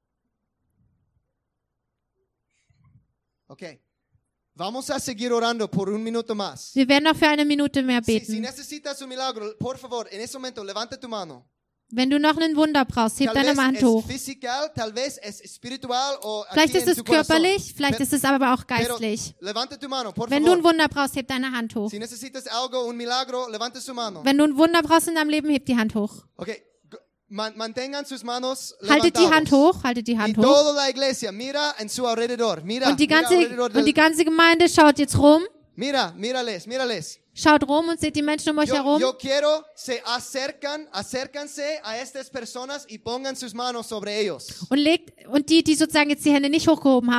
Ok. Vamos a seguir orando por un minuto más. Wir werden noch für eine Minute mehr Si, si beten. necesitas un milagro, por favor, en ese momento, levanta tu mano. Wenn du noch ein Wunder brauchst, heb Tal deine vez Hand es hoch. physical, tal vez es espiritual o Vielleicht aquí ist en es tu corazón. körperlich, vielleicht Pero- ist es aber auch pero geistlich. levanta tu mano, por Wenn du ein favor. Wunder brauchst, heb deine Hand hoch. Si necesitas algo, un milagro, levanta su mano. Wenn du ein Wunder brauchst in deinem Leben, heb die Hand hoch. Okay. G- man- mantengan sus manos Haltet die Hand levantados. hoch, haltet die Y Hand hoch. toda la iglesia, mira en su alrededor. Mira, Und die mira ganze, alrededor del- und die ganze Gemeinde schaut jetzt rum. Mira, mírales, mírales. Schaut rum und seht die Menschen um euch Yo, herum. yo quiero se acercan, acércanse a estas personas y pongan sus manos sobre ellos. Und legt, und die, die sozusagen jetzt die Hände nicht hochgehoben haben,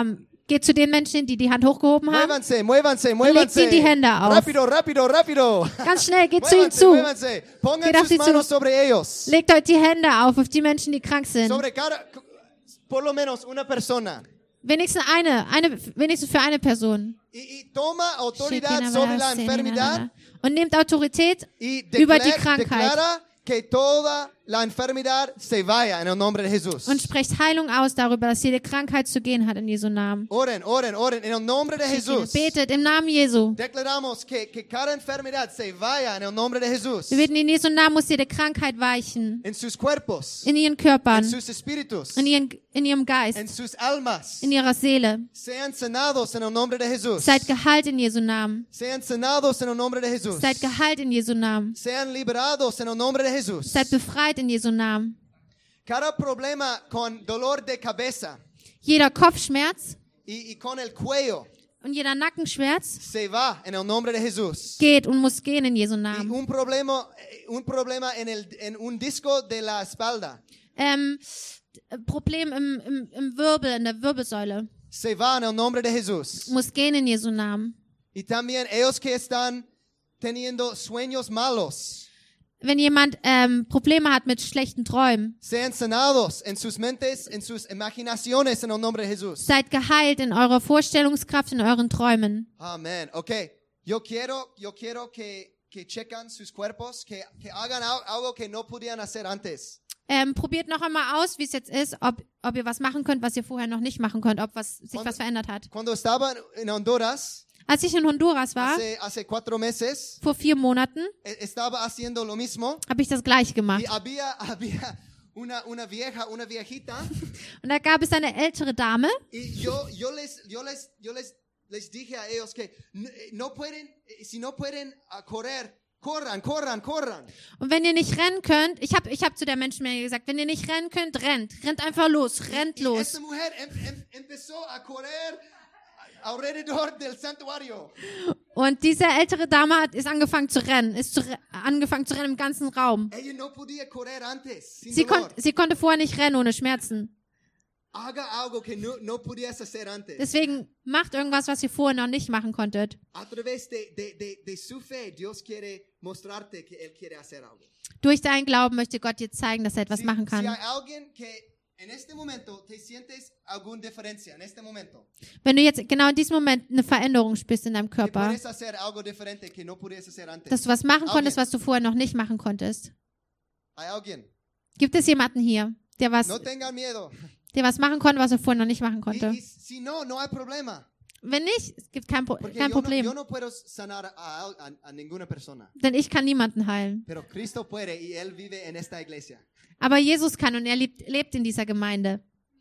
geht zu den Menschen, die die Hand hochgehoben haben. Muévanse, muévanse, Legt muévanse. ihnen die Hände auf. Rápido, rápido, rápido. Ganz schnell, geht zu ihnen Muévanse, zu. muévanse. Pongan Geht auf sus sie zu. manos sobre ellos. Legt euch die Hände auf, auf die Menschen, die krank sind. Sobre cada, por lo menos una persona. Wenigstens eine, eine, wenigstens für eine Person. Y, y toma autoridad sobre la enfermedad Und nehmt Autorität y über die declara, Krankheit. declara que toda la enfermedad se vaya en el nombre de Jesús. und sprecht Heilung aus darüber, dass jede Krankheit zu gehen hat in Jesu Namen. Oren, oren, oren en el nombre de Jesús. Betet im Namen Jesu. Declaramos que, que cada enfermedad se vaya en el nombre de Jesús. Wir beten in Jesu Namen, muss jede Krankheit weichen. En sus cuerpos, In ihren en Körpern, sus espíritus, in, ihren, in ihrem en Geist, sus almas. in ihrer Seele. Sean sanados en el nombre de Jesús. Seid geheilt in Jesu Namen. Sean sanados en el nombre de Jesús. Seid geheilt in Jesu Namen. Sean liberados en el nombre de Jesús. Seid befreit in Jesu Namen. Cada problema con dolor de cabeza Jeder Kopfschmerz y, y con el cuello und jeder Nackenschmerz se va en el nombre de Jesús. geht und muss gehen in Jesu Y Namen. un problema, un problema en, el, en un disco de la espalda Ähm, Problem im, im, im Wirbel, in der Wirbelsäule, se va en el nombre de Jesús. muss gehen in Jesu Namen. Y también ellos que están teniendo sueños malos, Wenn jemand ähm, Probleme hat mit schlechten Träumen, sean sanados en sus mentes, en sus imaginaciones en el nombre de Jesús. seid geheilt in eurer Vorstellungskraft, in euren Träumen. Amén. Okay. Yo quiero, yo quiero que, que checan sus cuerpos, que, que hagan al- algo que no podían hacer antes. Ähm, probiert noch einmal aus, wie es jetzt ist, ob, ob ihr was machen könnt, was ihr vorher noch nicht machen könnt, ob was, sich Und- was verändert hat. Cuando estaba en Honduras, Als ich in Honduras war, hace, hace cuatro meses, vor vier Monaten, e- estaba haciendo lo mismo habe ich das gleich gemacht. y había, había una, una vieja, una viejita Und da gab es eine ältere Dame y yo, yo les, yo les, yo les, les dije a ellos que no, no pueden, eh, si no pueden ah, correr, corran, corran, corran. und wenn ihr nicht rennen könnt, ich habe ich hab zu der Menschenmenge gesagt, wenn ihr nicht rennen könnt, rennt. Rennt einfach los, rennt Y los. esta mujer em, em, empezó a correr alrededor del santuario. Und diese ältere Dame hat, ist angefangen zu rennen, ist zu, re- angefangen zu rennen im ganzen Raum. Ella no podía correr antes, sin Sie, dolor. kon sie konnte vorher nicht rennen ohne Schmerzen. Haga algo que no, no podías hacer antes. Deswegen macht irgendwas, was ihr vorher noch nicht machen konntet. A través de, de, de, de su fe, Dios quiere mostrarte que Él quiere hacer algo. Durch deinen Glauben möchte Gott dir zeigen, dass er etwas Si, machen si hay kann. alguien que en este momento te sientes alguna diferencia, en este momento, Wenn du jetzt genau in diesem Moment eine Veränderung spürst in deinem que Körper, puedes hacer algo diferente que no podías hacer antes. dass du was machen konntest, Alguien. was du vorher noch nicht machen konntest. Hay alguien. Gibt es jemanden hier, der was, No tengan miedo. der was machen konnte, was er vorher noch nicht machen Y, konnte? y si no, no hay problema. Wenn nicht, es gibt kein, Pro Porque kein yo, no, Problem. yo no puedo sanar a, a, a ninguna persona. Denn ich kann niemanden heilen. Pero Cristo puede y Él vive en esta iglesia. Aber Jesus kann und er lebt, lebt in dieser Gemeinde.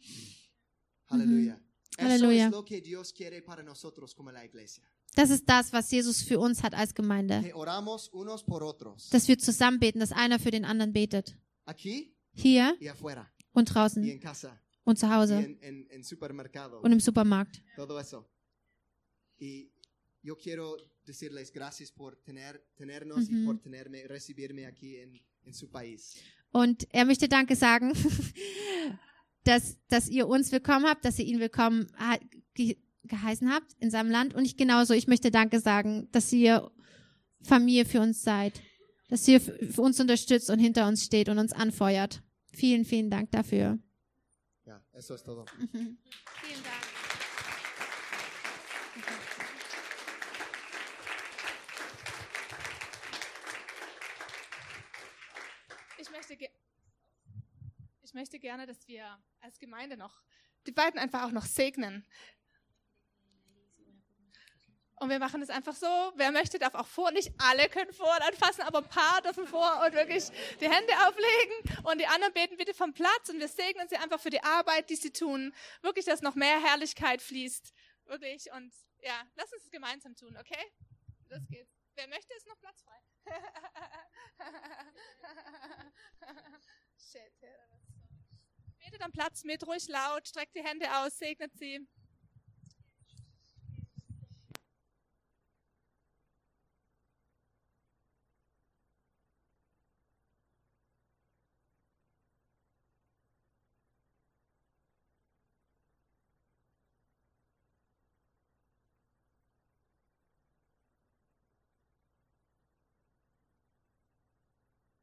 Aleluya. Eso Aleluya. es lo que Dios quiere para nosotros como la iglesia. Das ist das, was Jesus für uns hat als Gemeinde. Que oramos unos por otros. Dass wir zusammen beten, dass einer für den anderen betet. Aquí Hier y afuera. und Y draußen en casa. und zu Y Hause en, en, en supermercado. und im Supermarkt. Todo eso. Y yo quiero decirles gracias por tener, tenernos y Ujú. por tenerme, recibirme aquí en, en su país. Und er möchte Danke sagen, dass, dass ihr uns willkommen habt, dass ihr ihn willkommen ha- ge geheißen habt in seinem Land. Und ich genauso, ich möchte Danke sagen, dass ihr Familie für uns seid. Dass ihr f- für uns unterstützt und hinter uns steht und uns anfeuert. Vielen, vielen Dank dafür. Ya, eso es todo. Vielen Dank. Ich möchte, ge ich möchte gerne, dass wir als Gemeinde noch die beiden einfach auch noch segnen. Und wir machen es einfach so, wer möchte, darf auch vor, nicht alle können vor und anfassen, aber ein paar dürfen vor und wirklich die Hände auflegen und die anderen beten bitte vom Platz und wir segnen sie einfach für die Arbeit, die sie tun. Wirklich, dass noch mehr Herrlichkeit fließt. Wirklich und ja, lass uns es gemeinsam tun, okay? Los geht's. Wer möchte, ist noch Platz frei. Betet am Platz mit, ruhig laut, streckt die Hände aus, segnet sie.